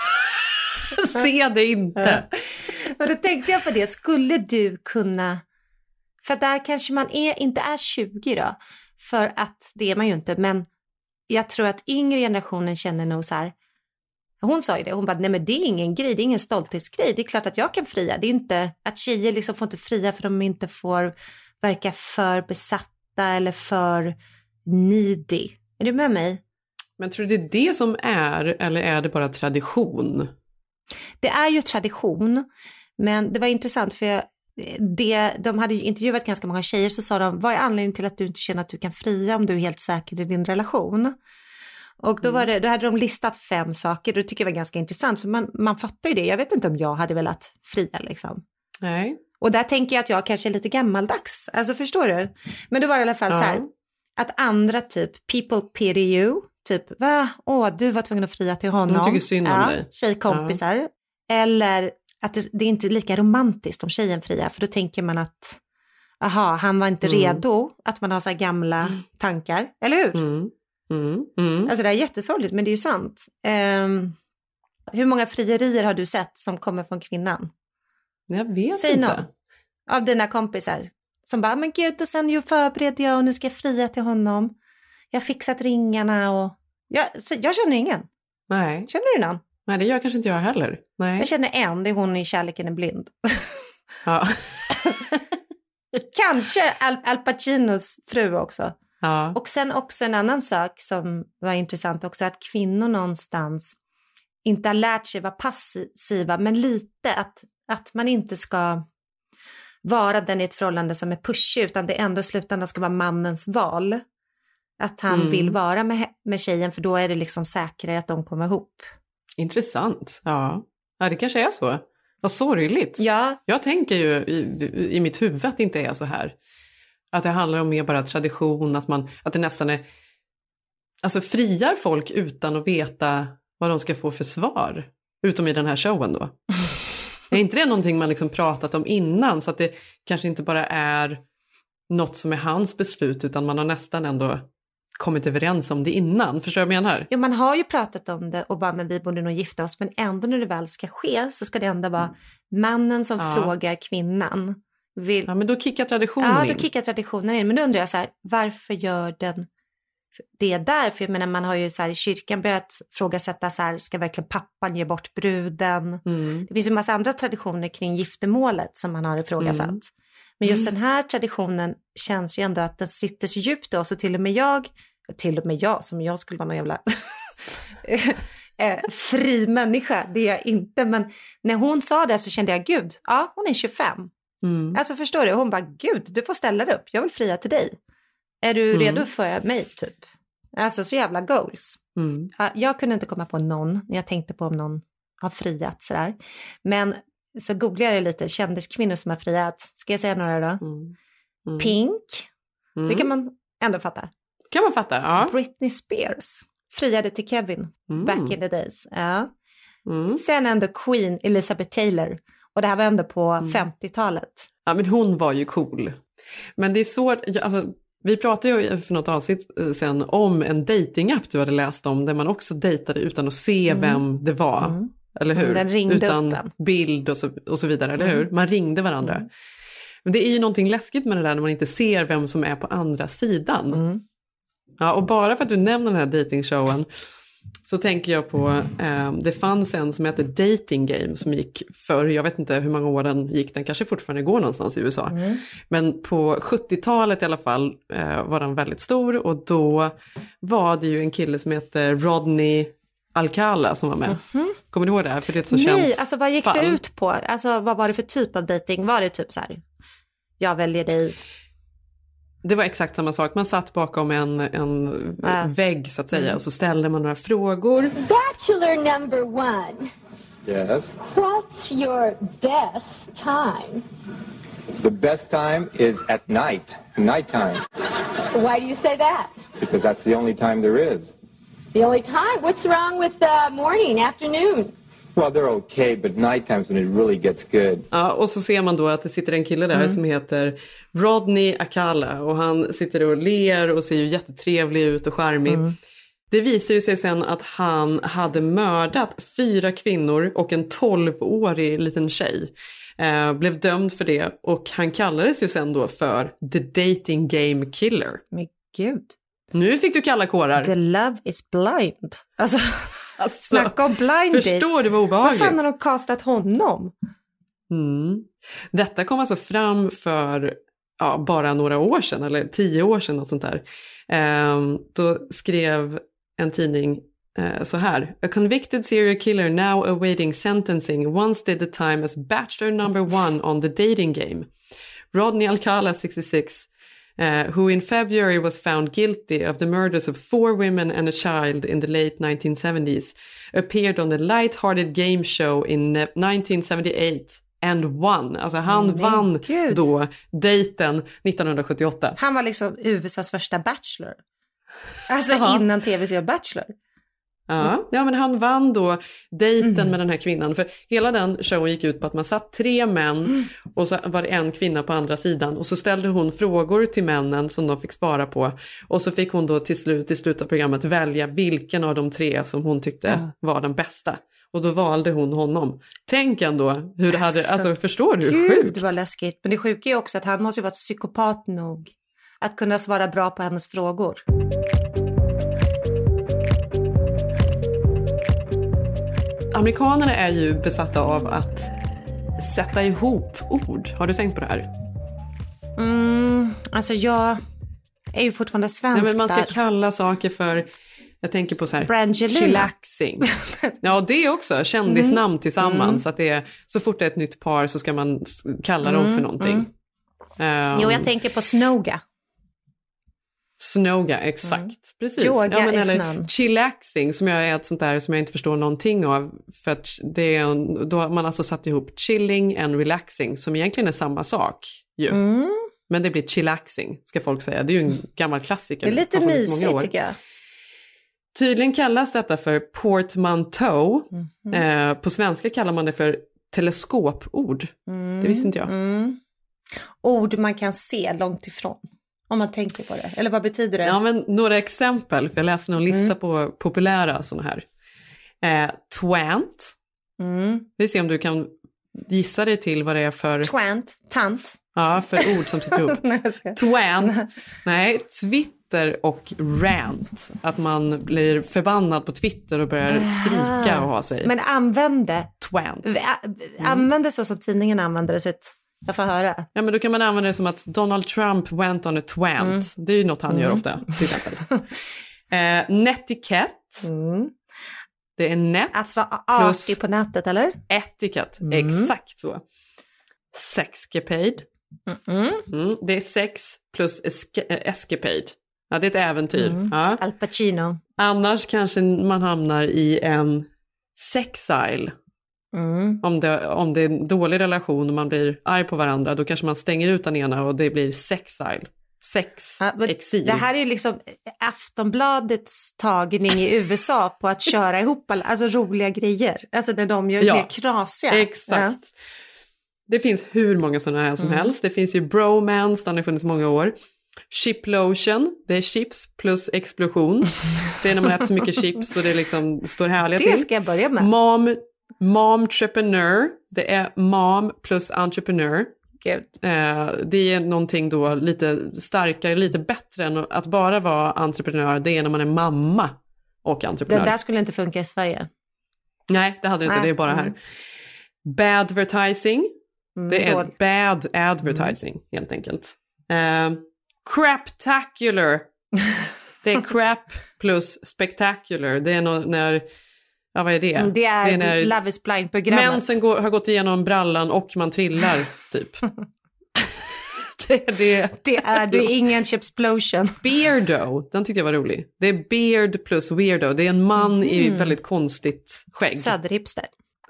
Se det inte. Och då tänkte jag på det, skulle du kunna, för där kanske man är, inte är tjugo då, för att det är man ju inte, men jag tror att yngre generationen känner nog så här, hon sa ju det, hon bara, nej men det är ingen grej, det är ingen stolthetsgrej, det är klart att jag kan fria, det är inte, att tjejer liksom får inte fria för de inte får verka för besatta eller för needy. Är du med mig? Men tror du det är det som är, eller är det bara tradition? Det är ju tradition, men det var intressant för jag, det, de hade ju intervjuat ganska många tjejer, så sa de, vad är anledningen till att du inte känner att du kan fria om du är helt säker i din relation? Och då, var det, då hade de listat fem saker, och det tycker jag var ganska intressant, för man, man fattar ju det. Jag vet inte om jag hade velat fria liksom. Nej. Och där tänker jag att jag kanske är lite gammaldags. Alltså förstår du? Men då var det i alla fall ja. så här. Att andra typ, people pity you. Typ, va? Åh, du var tvungen att fria till honom. De tycker synd om ja, dig. Tjejkompisar. Ja. Eller att det, det är inte lika romantiskt om tjejen friar. För då tänker man att, aha, han var inte mm. redo. Att man har så här gamla mm. tankar. Eller hur? Mm. Mm. Mm. Alltså det är jättesorgligt, men det är ju sant. Um, hur många frierier har du sett som kommer från kvinnan? Jag vet Säg inte. Någon av dina kompisar som bara, men gud, och sen ju förberedde jag och nu ska jag fria till honom. Jag har fixat ringarna och jag, så jag känner ingen. Nej. Känner du någon? Nej, det gör kanske inte jag heller. Nej. Jag känner en, det är hon i Kärleken är blind. Ja. Kanske Al, Al Pacinos fru också. Ja. Och sen också en annan sak som var intressant också, att kvinnor någonstans inte har lärt sig vara passiva, men lite att, att man inte ska vara den i ett förhållande som är pushig, utan det ändå i slutändan ska vara mannens val. Att han mm. vill vara med, med tjejen, för då är det liksom säkrare att de kommer ihop. Intressant, ja. Ja, det kanske är så. Vad sorgligt. Ja. Jag tänker ju i, i mitt huvud att det inte är så här. Att det handlar om mer bara tradition, att, man, att det nästan är... Alltså friar folk utan att veta vad de ska få för svar? Utom i den här showen då. Är inte det någonting man liksom pratat om innan? Så att det kanske inte bara är något som är hans beslut, utan man har nästan ändå kommit överens om det innan. Förstår jag vad jag menar? Ja, man har ju pratat om det och bara, men vi borde nog gifta oss. Men ändå när det väl ska ske så ska det ändå vara mannen som ja. frågar kvinnan. Vill... Ja, men då kickar traditionen ja, in. Ja, då kickar traditionen in. Men då undrar jag så här, varför gör den det där? För jag menar, man har ju så här i kyrkan börjat frågasätta så här, ska verkligen pappan ge bort bruden? Mm. Det finns ju en massa andra traditioner kring giftermålet som man har ifrågasatt. Mm. Men just mm. den här traditionen känns ju ändå att den sitter så djupt då, så till och med jag, till och med jag som jag skulle vara någon jävla fri människa, det är jag inte. Men när hon sa det så kände jag, gud, ja, hon är tjugofem. Mm. Alltså förstår du, hon bara, gud, du får ställa dig upp, jag vill fria till dig. Är du mm. redo för mig typ? Alltså så jävla goals. Mm. Jag kunde inte komma på någon när jag tänkte på om någon har friat sådär. Men så googlade jag lite kändiskvinnor som har friat. Ska jag säga några då? Mm. Mm. Pink. Mm. Det kan man ändå fatta. Kan man fatta, ja. Britney Spears friade till Kevin mm. back in the days. Ja. Mm. Sen ändå Queen Elizabeth Taylor. Och det här var ändå på mm. femtiotalet. Ja, men hon var ju cool. Men det är svårt, alltså, vi pratade ju för något avsnitt sen om en datingapp du hade läst om, där man också dejtade utan att se mm. vem det var. Mm. Eller hur? Den ringde utan upp den. bild och så, och så vidare, eller mm. hur? Man ringde varandra. Mm. Men det är ju någonting läskigt med det där när man inte ser vem som är på andra sidan. Mm. Ja, och bara för att du nämner den här datingshowen så tänker jag på, eh, det fanns en som heter Dating Game som gick för, jag vet inte hur många år den gick, den kanske fortfarande går någonstans i U S A. Mm. Men på sjuttiotalet i alla fall eh, var den väldigt stor, och då var det ju en kille som heter Rodney Alcala som var med. Mm-hmm. Kommer du ihåg det här? För det är ett så Nej, känt alltså vad gick fall. det ut på? Alltså vad var det för typ av dating? Var det typ så här, jag väljer dig? Det var exakt samma sak. Man satt bakom en, en äh. vägg så att säga, mm. och så ställde man några frågor. Bachelor number one. Yes. What's your best time? The best time is at night, nighttime. Why do you say that? Because that's the only time there is. The only time? What's wrong with the morning, afternoon? Well, they're okay, but nighttime's when it really gets good. Ja, och så ser man då att det sitter en kille där mm. som heter Rodney Alcala, och han sitter och ler och ser ju jättetrevlig ut och charmig. Mm. Det visar ju sig sen att han hade mördat fyra kvinnor och en tolvårig liten tjej. Eh, blev dömd för det, och han kallades ju sen då för The Dating Game Killer. Men gud. Nu fick du kalla kårar. The love is blind. Alltså, alltså snacka om blind date. Förstår du vad obehagligt? Vad fan har de kastat honom? Mm. Detta kom alltså fram för ja, bara några år sedan, eller tio år sedan, något sånt där. Eh, då skrev en tidning eh, så här: A convicted serial killer now awaiting sentencing once did the time as bachelor number one on the dating game. Rodney Alcala, sixty-six, Uh, who in February was found guilty of the murders of four women and a child in the late nineteen seventies, appeared on the light-hearted game show in nineteen seventy-eight and won. Alltså han oh, vann Gud. då dejten nittonhundrasjuttioåtta. Han var liksom U S A:s första bachelor. Alltså ja. innan tv-serien Bachelor. Ja, ja, men han vann då dejten mm. med den här kvinnan. För hela den showen gick ut på att man satt tre män mm. och så var det en kvinna på andra sidan. Och så ställde hon frågor till männen som de fick svara på. Och så fick hon då till slut, till slut av programmet välja vilken av de tre som hon tyckte ja. var den bästa. Och då valde hon honom. Tänk ändå hur det hade, alltså, alltså förstår du hur sjukt? Det var läskigt. Men det sjuka är också att han måste ju vara psykopat nog att kunna svara bra på hennes frågor. Amerikanerna är ju besatta av att sätta ihop ord. Har du tänkt på det här? Mm, alltså jag är ju fortfarande svensk. Nej, men man ska där. kalla saker för, jag tänker på så här, Brangelina. chillaxing. Ja, det är också kändisnamn mm. tillsammans. Mm. Så, att det är, så fort det är ett nytt par så ska man kalla mm. dem för någonting. Mm. Um, jo, jag tänker på Snoga. Snoga, exakt. Mm. Precis. Yoga ja, men, är eller snön. Chillaxing, som jag är ett sånt där som jag inte förstår någonting av. För att det är en, då har man alltså satt ihop chilling and relaxing, som egentligen är samma sak ju. Mm. Men det blir chillaxing, ska folk säga. Det är ju en gammal klassiker. Det är lite mysigt tycker jag. Tydligen kallas detta för portmanteau. Mm. Eh, på svenska kallar man det för teleskopord. Mm. Det visste inte jag. Mm. Ord man kan se långt ifrån. Om man tänker på det. Eller vad betyder det? Ja, men några exempel. För jag läste någon lista mm. på populära sådana här. Eh, twant. Mm. Vi ser om du kan gissa dig till vad det är för... Twant. Tant. Ja, för ord som sitter ihop. Nej, ska... Twant. Nej, Twitter och rant. Att man blir förbannad på Twitter och börjar skrika och ha sig. Men använde. Twant. Använde så som tidningen använder det sitt... Jag får höra. Ja, men då kan man använda det som att Donald Trump went on a twant. Mm. Det är ju något han mm. gör ofta, till exempel. eh, netiquette. Mm. Det är net. Att vara artig på nätet, eller? Etikett, mm. exakt så. Sexcapade. Mm. Mm. Det är sex plus esca- escapade. Ja, det är ett äventyr. Mm. Ja. Al Pacino. Annars kanske man hamnar i en sexile. Mm. Om, det, om det är en dålig relation och man blir arg på varandra, då kanske man stänger ut den ena och det blir sexile. Sex, ja, exil. Det här är liksom Aftonbladets tagning i U S A på att köra ihop alla, alltså roliga grejer. Alltså när de gör ja, mer krasiga. Exakt. Ja. Det finns hur många sådana här som mm. helst. Det finns ju bromance, den har funnits många år. Chiplotion, det är chips plus explosion. Det är när man äter så mycket chips och det liksom står härliga det till. Det ska jag börja med. Mom, momtrepreneur, det är mom plus entrepreneur. Gud. Eh, det är någonting då lite starkare, lite bättre än att bara vara entreprenör. Det är när man är mamma och entreprenör. Det där skulle inte funka i Sverige. Nej, det hade det inte. Nej. Det är bara här. Mm. Badvertising. Mm, Det är dåligt. bad advertising, mm. helt enkelt. Uh, craptacular. Det är crap plus spectacular. Det är no- när... Ja, vad är det? Det är, det är när Love is blind-programmet. mensen går, har gått igenom brallan och man trillar, typ. det, är det. det är det är ingen chipsplosion. Beardo, den tyckte jag var rolig. Det är beard plus weirdo. Det är en man mm. i väldigt konstigt skägg. Söderhipster.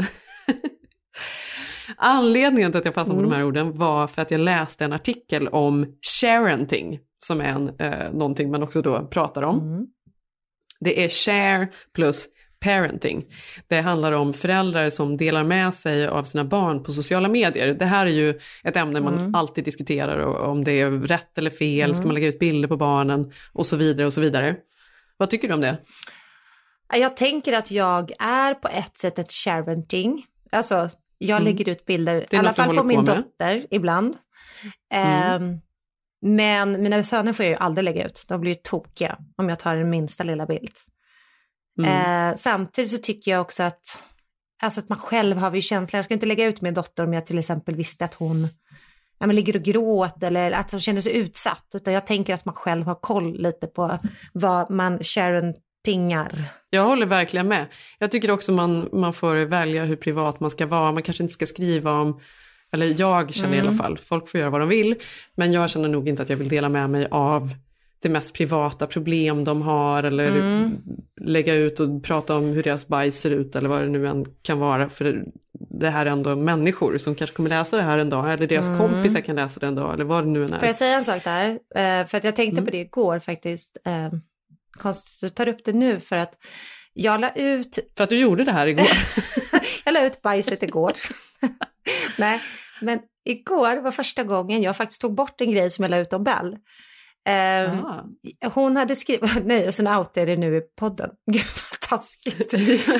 Anledningen till att jag fastnade mm. på de här orden var för att jag läste en artikel om sharenting, som är en, eh, någonting man också då pratar om. Mm. Det är share plus parenting. Det handlar om föräldrar som delar med sig av sina barn på sociala medier. Det här är ju ett ämne man mm. alltid diskuterar, och om det är rätt eller fel, mm. ska man lägga ut bilder på barnen och så vidare och så vidare. Vad tycker du om det? Jag tänker att jag är på ett sätt ett sharenting. Alltså, jag mm. lägger ut bilder, i alla fall på min på dotter ibland. Mm. Um, men mina söner får jag ju aldrig lägga ut. De blir ju tokiga om jag tar den minsta lilla bild. Mm. Eh, samtidigt så tycker jag också att, alltså att man själv har ju känslan. Jag ska inte lägga ut min dotter om jag till exempel visste att hon ja, men ligger och gråter eller att hon känner sig utsatt. Utan jag tänker att man själv har koll lite på vad man sharentingar. Jag håller verkligen med. Jag tycker också man, man får välja hur privat man ska vara. Man kanske inte ska skriva om, eller jag känner mm. i alla fall, folk får göra vad de vill. Men jag känner nog inte att jag vill dela med mig av det mest privata problem de har, eller mm. lägga ut och prata om hur deras bajs ser ut eller vad det nu än kan vara, för det här är ändå människor som kanske kommer läsa det här en dag, eller deras mm. kompisar kan läsa det en dag, eller vad det nu än är. Får jag säga en sak där? För att jag tänkte mm. på det igår faktiskt. Konstigt att du tar upp det nu, för att jag la ut... För att du gjorde det här igår. Jag la ut bajset igår. Nej, men igår var första gången jag faktiskt tog bort en grej som jag la ut om Bell. Uh, hon hade skrivit, nej, och sen outar det nu i podden. Gud vad taskigt.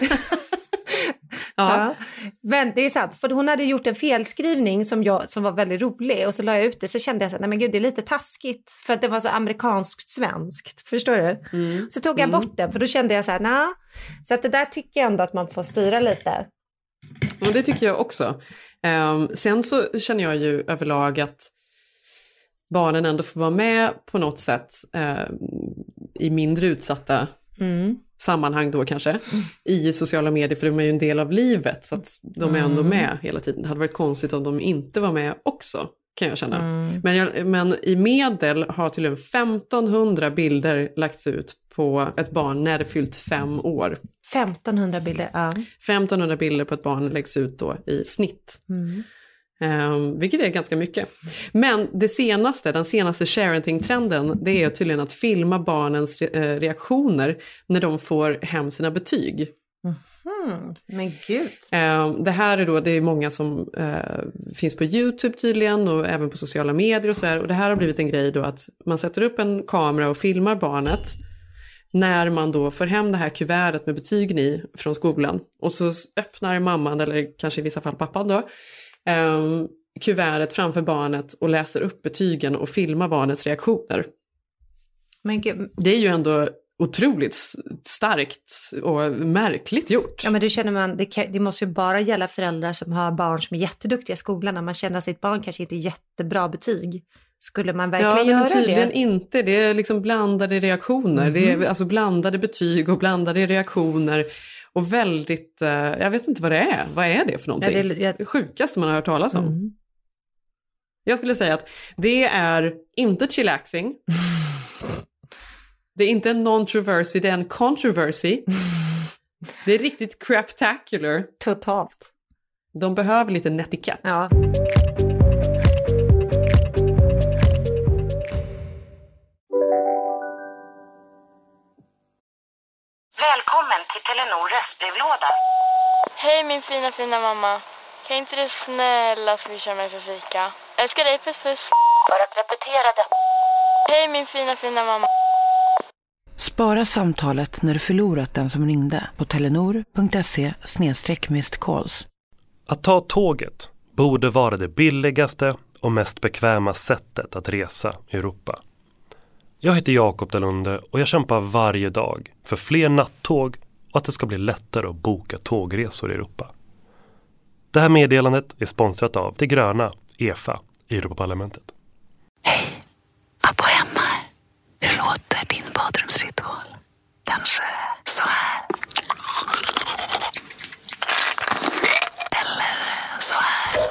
ja. ja. Men det är sant, för hon hade gjort en felskrivning som, jag, som var väldigt rolig, och så la jag ut det, så kände jag så här, nej men gud, det är lite taskigt för att det var så amerikanskt svenskt, förstår du? Mm. Så tog jag mm. bort den, för då kände jag så här, nej. Så att det där tycker jag ändå att man får styra lite. Och det tycker jag också. Um, sen så känner jag ju överlag att barnen ändå får vara med på något sätt eh, i mindre utsatta mm. sammanhang då kanske, mm. i sociala medier, för de är ju en del av livet, så att de är ändå med hela tiden. Det hade varit konstigt om de inte var med också, kan jag känna. Mm. Men, jag, men i medel har till och med femtonhundra bilder lagts ut på ett barn när det fyllt fem år. femtonhundra bilder, ja. femtonhundra bilder på ett barn läggs ut då i snitt. Mm. Um, vilket är ganska mycket. Men det senaste, den senaste sharenting-trenden, det är tydligen att filma barnens re- reaktioner när de får hem sina betyg. Mm, men gud. Um, det här är då, det är många som uh, finns på YouTube tydligen, och även på sociala medier och sådär. Och det här har blivit en grej då att man sätter upp en kamera och filmar barnet när man då får hem det här kuvertet med betygen i från skolan. Och så öppnar mamman, eller kanske i vissa fall pappan då, Um, kuvertet framför barnet och läser upp betygen och filmar barnets reaktioner. Men gud. Det är ju ändå otroligt starkt och märkligt gjort. Ja, men det känner man, det, kan, det måste ju bara gälla föräldrar som har barn som är jätteduktiga i skolan. När man känner att sitt barn kanske inte är jättebra betyg. Skulle man verkligen ja, göra det? Ja, tydligen det? inte. Det är liksom blandade reaktioner. Mm-hmm. Det är alltså blandade betyg och blandade reaktioner. Och väldigt, uh, jag vet inte vad det är. Vad är det för någonting? Ja, det, är, jag... det sjukaste man har hört talas om. Mm. Jag skulle säga att det är inte chillaxing. Det är inte en non-troversy, det är en controversy. Det är riktigt craptacular. Totalt. De behöver lite netikett. Ja. Välkommen till Telenor röstbrevlåda. Hej min fina fina mamma. Kan inte du snälla swisha mig för fika? Jag älskar dig, puss puss. För att repetera det. Hej min fina fina mamma. Spara samtalet när du förlorat den som ringde på telenor.se snedstreck missed calls. Att ta tåget borde vara det billigaste och mest bekväma sättet att resa i Europa. Jag heter Jakob Dalunde och jag kämpar varje dag för fler nattåg och att det ska bli lättare att boka tågresor i Europa. Det här meddelandet är sponsrat av det gröna E F A i Europaparlamentet. Hej, Abba hemma. Hur låter din badrumsritual? Kanske så här. Eller så här.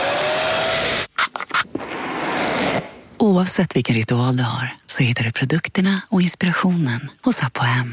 Oavsett vilken ritual du har så hittar du produkterna och inspirationen hos Abba hem.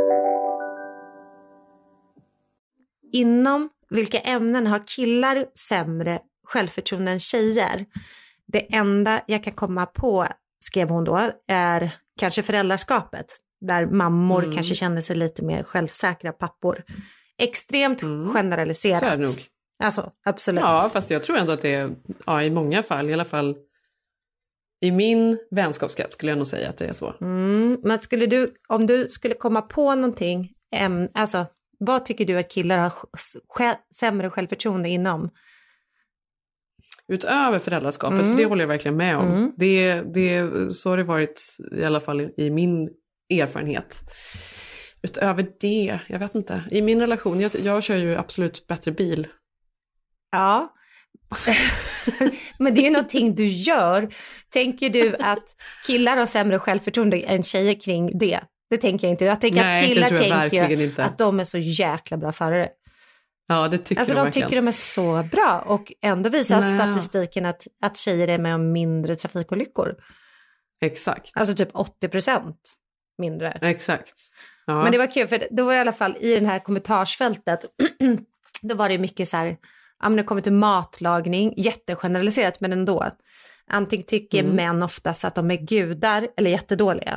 Inom vilka ämnen har killar sämre självförtroende än tjejer? Det enda jag kan komma på, skrev hon då, är kanske föräldraskapet. Där mammor mm. kanske känner sig lite mer självsäkra pappor. Extremt mm. generaliserat. Så är det nog. Alltså, absolut. Ja, fast jag tror ändå att det är, ja, i många fall, i alla fall i min vänskapskrets skulle jag nog säga att det är så. Mm. Men skulle du, om du skulle komma på någonting, äm, alltså vad tycker du att killar har sj- sämre självförtroende inom? Utöver föräldraskapet, Mm. för det håller jag verkligen med om. Mm. Det, det, så har det varit i alla fall i, i min erfarenhet. Utöver det, jag vet inte. I min relation, jag, jag kör ju absolut bättre bil. Ja, men det är ju någonting du gör. Tänker du att killar har sämre självförtroende än tjejer kring det? Det tänker jag inte. Jag tänker Nej, att killar jag tänker inte. Att de är så jäkla bra förare. Ja, det tycker alltså, de de verkligen. tycker de är så bra. Och ändå visar Nej. statistiken att, att tjejer är med om mindre trafikolyckor. Exakt. Alltså typ åttio procent mindre. Exakt. Ja. Men det var kul, för då var det i alla fall i det här kommentarsfältet, då var det mycket så här, ja men det kommer till matlagning, jättegeneraliserat men ändå. Antingen tycker mm. män oftast att de är gudar eller jättedåliga.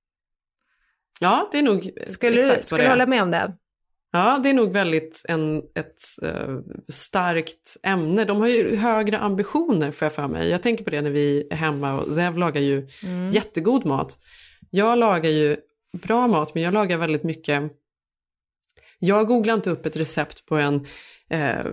Ja, det är nog skulle exakt du, skulle du hålla med om det? Ja, det är nog väldigt en, ett uh, starkt ämne. De har ju högre ambitioner för, för mig. Jag tänker på det när vi är hemma och Zev lagar ju mm. jättegod mat. Jag lagar ju bra mat, men jag lagar väldigt mycket. Jag googlar inte upp ett recept på en eh,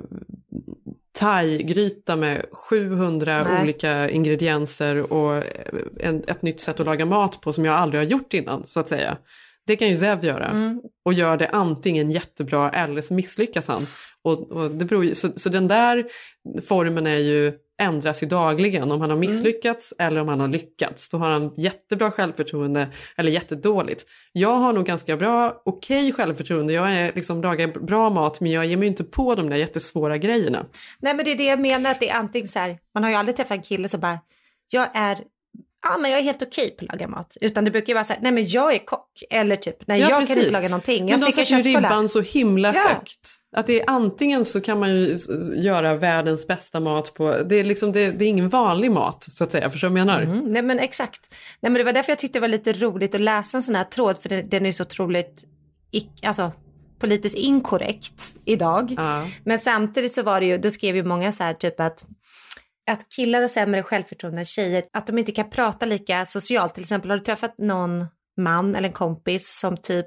thai-gryta med sjuhundra Nej. olika ingredienser och en, ett nytt sätt att laga mat på som jag aldrig har gjort innan, så att säga. Det kan ju Zev göra. Mm. Och gör det antingen jättebra eller så misslyckas han. Och, och det beror ju, så, så den där formen är ju, ändras ju dagligen. Om han har misslyckats mm. eller om han har lyckats. Då har han jättebra självförtroende eller jättedåligt. Jag har nog ganska bra, okej okay självförtroende. Jag är liksom lagar bra mat, men jag ger mig inte på de där jättesvåra grejerna. Nej, men det är det jag menar, att det är antingen så här, man har ju aldrig träffat en kille som bara, jag är ja men jag är helt okej på att laga mat. Utan det brukar ju vara så här, nej men jag är kock. Eller typ, nej ja, jag precis. kan inte laga någonting. Jag men de sätter ju ribban så himla ja. högt. Att det är antingen så kan man ju göra världens bästa mat på, det är liksom, det, det är ingen vanlig mat så att säga, förstår du vad jag menar? Mm, nej men exakt. Nej men det var därför jag tyckte det var lite roligt att läsa en sån här tråd. För den, den är så otroligt, alltså politiskt inkorrekt idag. Ja. Men samtidigt så var det ju, då skrev ju många så här typ att att killar har sämre självförtroende än tjejer, att de inte kan prata lika socialt. Till exempel, har du träffat någon man eller en kompis som typ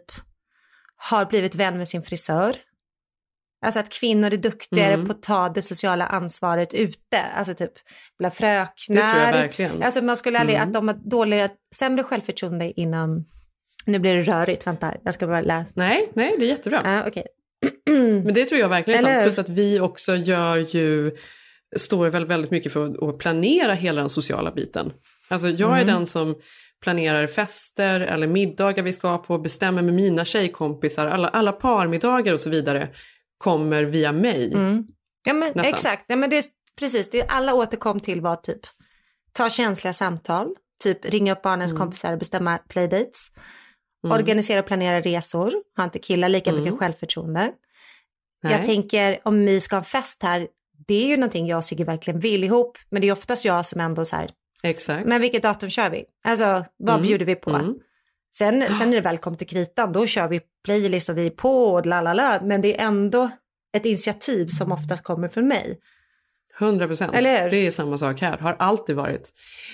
har blivit vän med sin frisör? Alltså att kvinnor är duktigare mm. på att ta det sociala ansvaret ute. Alltså typ bland fröknar. Det tror jag verkligen. Alltså man skulle aldrig, mm. att de har dåliga, sämre självförtroende inom, nu blir det rörigt, vänta, jag ska bara läsa. Nej, nej det är jättebra. Ja, okej. Okay. Men det tror jag verkligen är sant. Plus att vi också gör ju, står väl väldigt mycket för att planera hela den sociala biten. Alltså jag är mm. den som planerar fester eller middagar vi ska på, bestämmer med mina tjejkompisar, alla, alla parmiddagar och så vidare kommer via mig. Mm. Ja men exakt, ja, men det är precis, det är, alla återkom till vad typ, ta känsliga samtal, typ ringa upp barnens mm. kompisar och bestämma playdates, mm. organisera och planera resor, har inte killar lika mm. mycket självförtroende. Nej. Jag tänker om vi ska ha en fest här, det är ju någonting jag och Sigge verkligen vill ihop. Men det är oftast jag som ändå så här. Exakt. Men vilket datum kör vi? Alltså vad mm. bjuder vi på? Mm. Sen, sen är det välkommen till kritan. Då kör vi playlist och vi är på och lalala. Men det är ändå ett initiativ som oftast kommer från mig. hundra procent. Eller? Det är samma sak här. Har alltid varit.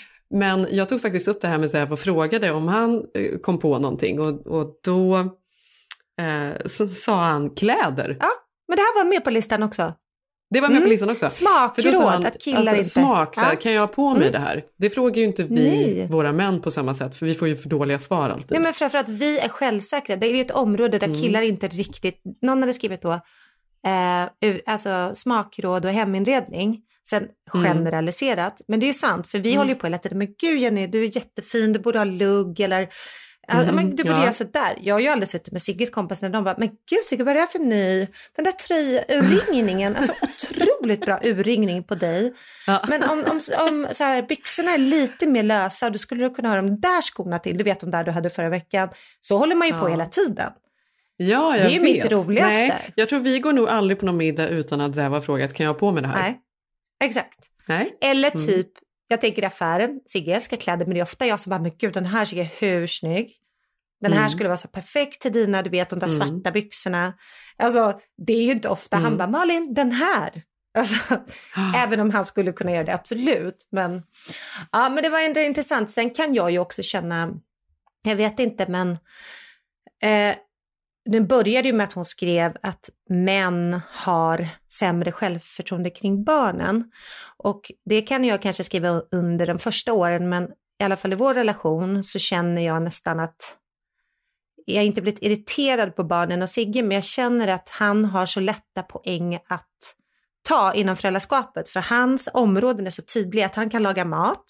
Men jag tog faktiskt upp det här med Zev och frågade om han kom på någonting. Och, och då eh, så sa han kläder. Ja, men det här var med på listan också. Det var med Mm. på listan också. Smakråd, att killar alltså, inte... Smak, så här, Ja. kan jag ha på mig Mm. det här? Det frågar ju inte vi Nej. våra män på samma sätt, för vi får ju för dåliga svar alltid. Nej, men framför att vi är självsäkra. Det är ju ett område där Mm. killar inte riktigt... Någon hade skrivit då, eh, u- alltså smakråd och heminredning. Sen Mm. generaliserat. Men det är ju sant, för vi Mm. håller ju på hela tiden. Men gud Jenny, du är jättefin, du borde ha lugg eller... Ja, Mm, men du borde ja. göra sådär. Jag har ju aldrig suttit med Sigges kompis när de bara, men gud Sigge, vad är det här för ny? Den där tröjurringningen, alltså otroligt bra urringning på dig. Ja. Men om, om, om så här, byxorna är lite mer lösa, då skulle du kunna ha de där skorna till. Du vet de där du hade förra veckan. Så håller man ju på Ja. hela tiden. Ja, jag Det är ju vet. mitt roligaste. Nej, jag tror vi går nog aldrig på någon middag utan att Zäva har frågat, kan jag ha på mig det här? Nej, exakt. Nej. Eller Mm. typ, jag tänker i affären, Sigge älskar kläder, men det är ofta jag som bara, men gud den här Sigge är hur snygg. Den här Mm. skulle vara så perfekt till dina, du vet, de där Mm. svarta byxorna. Alltså, det är ju inte ofta Mm. han bara, Malin, den här. Alltså, även om han skulle kunna göra det, absolut. Men, ja, men det var ändå intressant. Sen kan jag ju också känna, jag vet inte, men eh, nu började ju med att hon skrev att män har sämre självförtroende kring barnen. Och det kan jag kanske skriva under de första åren, men i alla fall i vår relation så känner jag nästan att jag har inte blivit irriterad på barnen och Sigge, men jag känner att han har så lätta poäng att ta inom föräldraskapet. För hans områden är så tydliga, att han kan laga mat.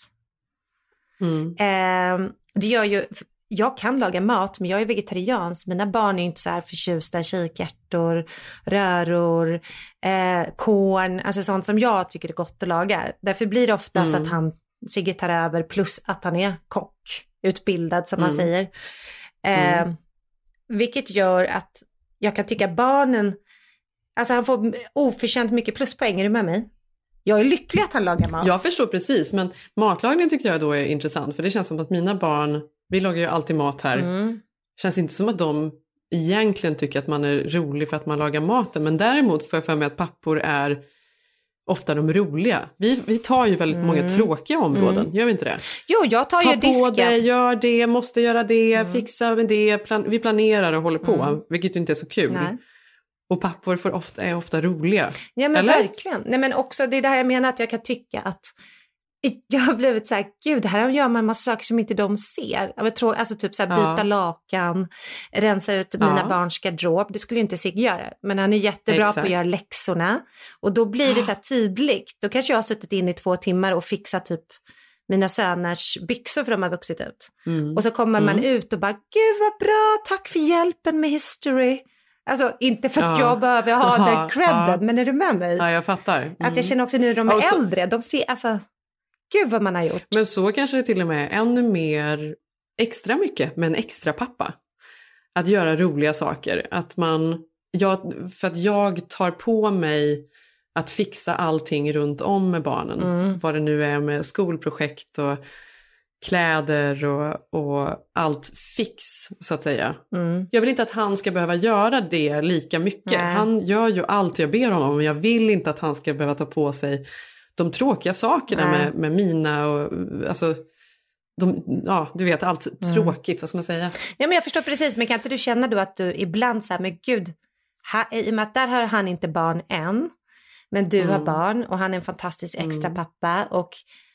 Mm. Eh, det gör ju, jag kan laga mat, men jag är vegetarian, så mina barn är inte så här förtjusta i kikärtor, röror, eh, korn, alltså sånt som jag tycker är gott att laga. Därför blir det ofta Mm. så att han, Sigge tar över, plus att han är kock, utbildad som man Mm. säger. Eh, Mm. Vilket gör att jag kan tycka barnen, alltså han får oförtjänt mycket pluspoäng, är du med mig? Jag är lycklig att han lagar mat. Jag förstår precis, men matlagning tycker jag då är intressant, för det känns som att mina barn, vi lagar ju alltid mat här. Mm. Känns inte som att de egentligen tycker att man är rolig för att man lagar maten, men däremot får jag för mig att pappor är ofta de roliga. Vi, vi tar ju väldigt Mm. många tråkiga områden, Mm. gör vi inte det? Jo, jag tar Ta ju på disken. det, gör det, måste göra det, Mm. fixa med det, plan- vi planerar och håller på, Mm. vilket ju inte är så kul. Nej. Och pappor får ofta, är ofta roliga. Ja men Eller? verkligen. Nej men också det är det här jag menar, att jag kan tycka att jag har blivit så här, gud, här gör man en massa saker som inte de ser. Jag tror, alltså typ så här, byta Ja. lakan, rensa ut mina Ja. barns garderob. Det skulle ju inte Sigge göra. Men han är jättebra Exakt. på att göra läxorna. Och då blir det så här tydligt. Då kanske jag har suttit in i två timmar och fixat typ mina söners byxor, för de har vuxit ut. Mm. Och så kommer man Mm. ut och bara, gud vad bra, tack för hjälpen med history. Alltså inte för att Ja. jag behöver ha Ja, den credden, ja. men är du med mig? Ja, jag fattar. Mm. Att jag känner också nu när de är Och så- äldre, de ser, alltså, gud vad man har gjort. Men så kanske det till och med är ännu mer extra mycket med en extra pappa. Att göra roliga saker. Att man, jag, för att jag tar på mig att fixa allting runt om med barnen. Mm. Vad det nu är med skolprojekt och kläder och, och allt fix, så att säga. Mm. Jag vill inte att han ska behöva göra det lika mycket. Nej. Han gör ju allt jag ber honom, men jag vill inte att han ska behöva ta på sig de tråkiga sakerna Nej. med, med mina och alltså, de, ja, du vet, allt Mm. tråkigt, vad ska man säga? Ja, men jag förstår precis, men kan inte du känna då att du ibland så här, men gud, ha, i och med att där har han inte barn än, men du har Mm. barn och han är en fantastisk extra Mm. pappa, och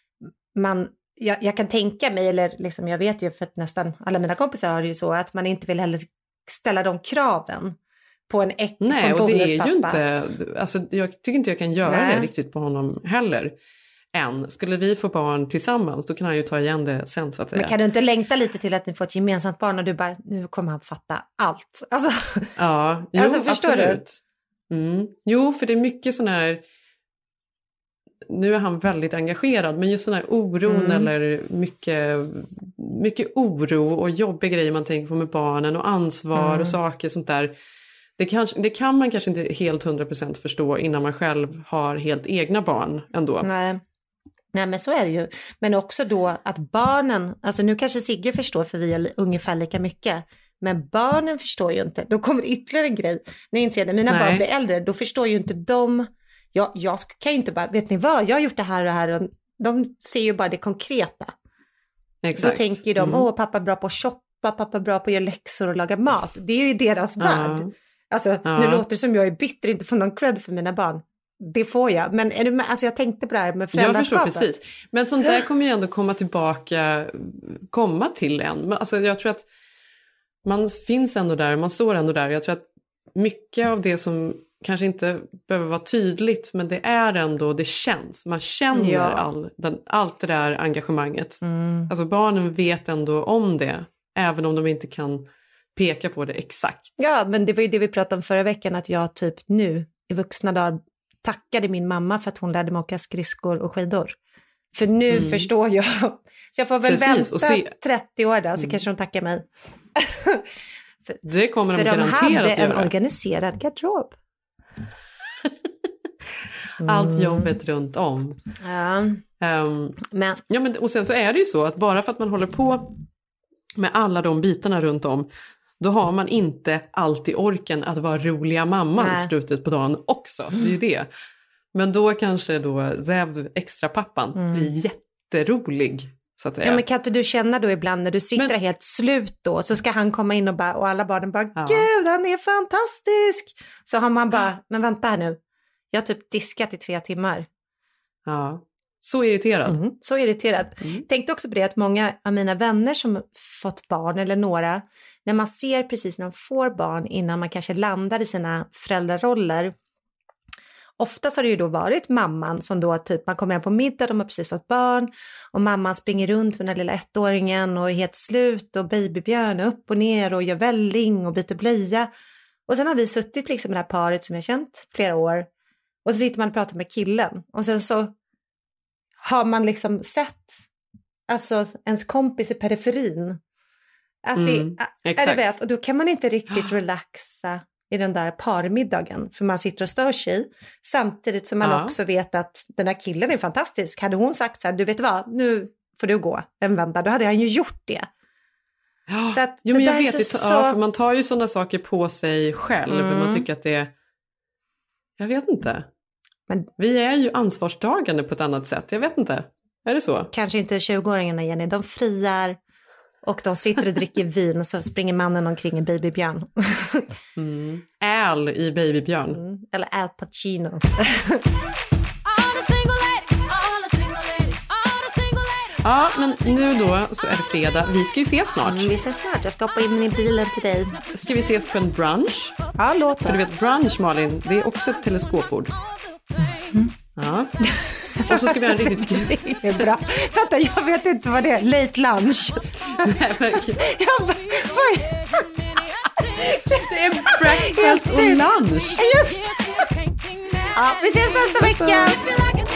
man, jag, jag kan tänka mig, eller liksom, jag vet ju för att nästan alla mina kompisar har det ju så, att man inte vill heller ställa de kraven på en, äck, Nej, på en och det är bonuspappa. ju inte, alltså, jag tycker inte jag kan göra Nej. det riktigt på honom heller. Än. Skulle vi få barn tillsammans, då kan han ju ta igen det sen, så att säga. Men kan du inte längta lite till att ni får ett gemensamt barn och du bara, nu kommer han fatta allt. Alltså, Ja, jo, Alltså, förstår du? absolut. Mm. Jo, för det är mycket sån här, nu är han väldigt engagerad, men just sån här oron Mm. eller mycket, mycket oro och jobbiga grejer man tänker på med barnen och ansvar Mm. och saker sånt där. Det, kanske, det kan man kanske inte helt hundra procent förstå innan man själv har helt egna barn ändå. nej. Nej, men så är det ju. Men också då att barnen, alltså nu kanske Sigge förstår, för vi är li- ungefär lika mycket, men barnen förstår ju inte. Då kommer ytterligare en grej. När jag inser när mina Nej. barn blir äldre, då förstår ju inte de, jag, jag kan ju inte bara, vet ni vad, jag har gjort det här och här, och de ser ju bara det konkreta. Exakt. Då tänker ju de, Mm. åh, pappa är bra på att shoppa, pappa är bra på att göra läxor och laga mat. Det är ju deras Ja. värld. Alltså, Ja. nu låter det som jag är bitter, inte får någon cred för mina barn. det får jag. Men är du med? Alltså jag tänkte på det här med föräldraskapet. Jag förstår precis. Men sånt där kommer ju ändå komma tillbaka, komma till en. Men alltså jag tror att man finns ändå där, man står ändå där. Jag tror att mycket av det som kanske inte behöver vara tydligt, men det är ändå, det känns. Man känner Ja. all, den, allt det där engagemanget. Mm. Alltså barnen vet ändå om det, även om de inte kan peka på det exakt. Ja, men det var ju det vi pratade om förra veckan, att jag typ nu i vuxna dagar tackade min mamma för att hon lärde mig åka skridskor och skidor. För nu mm. förstår jag. Så jag får väl Precis, vänta se... trettio år där, så mm. kanske de tackar mig. för, det kommer de för garanterat de hade att en göra. organiserad garderob. Mm. Allt jobbet runt om. Ja. Um, men. Ja, men, och sen så är det ju så att bara för att man håller på med alla de bitarna runt om, då har man inte alltid orken att vara roliga mamman i slutet på dagen också. Mm. Det är ju det. Men då kanske då Zev, extra pappan, mm. blir jätterolig. Så att säga. Ja, men kan inte du känna då ibland när du sitter men, helt slut då, så ska han komma in och, bara, och alla barnen bara, ja. Gud, han är fantastisk. Så har man bara, men vänta här nu. Jag har typ diskat i tre timmar. Ja, så irriterad. Mm, så irriterad. Mm. Tänkte också på det att många av mina vänner som fått barn, eller några, när man ser precis när de får barn innan man kanske landar i sina föräldraroller. Oftast har det ju då varit mamman som då typ, man kommer hem på middag, de har precis fått barn och mamman springer runt med den lilla ettåringen och är helt slut och babybjörn upp och ner och gör välling och byter blöja. Och sen har vi suttit liksom med det här paret som jag känt flera år och så sitter man och pratar med killen och sen så har man liksom sett alltså ens kompis i periferin. Att mm, det, är det vet, och då kan man inte riktigt relaxa i den där parmiddagen, för man sitter och stör sig samtidigt som man ja. också vet att den här killen är fantastisk. Hade hon sagt så här, du vet vad, nu får du gå en vända, då hade han ju gjort det. Ja, så att jo, men det jag vet så, det, så... ja, för man tar ju sådana saker på sig själv, mm. man tycker att det är, jag vet inte. Men vi är ju ansvarstagande på ett annat sätt, jag vet inte. Är det så? Kanske inte tjugoåringarna, Jenny, de friar. Och de sitter och dricker vin och så springer mannen omkring i babybjörn. mm. Al i babybjörn. Mm. Eller Al Pacino. Ja, men nu då så är det fredag. Vi ska ju ses snart. Mm, vi ses snart. Jag ska hoppa in i bilen till dig. Ska vi ses på en brunch? Ja, låt oss. För du vet, brunch, Malin, det är också ett teleskopord. Mm. Ja. Och så ska vi ha en riktigt... Det är bra. Vänta, jag vet inte vad det är. Late lunch. Nej, men... jag bara, det är breakfast och lunch. Just. Ja, vi ses nästa vecka.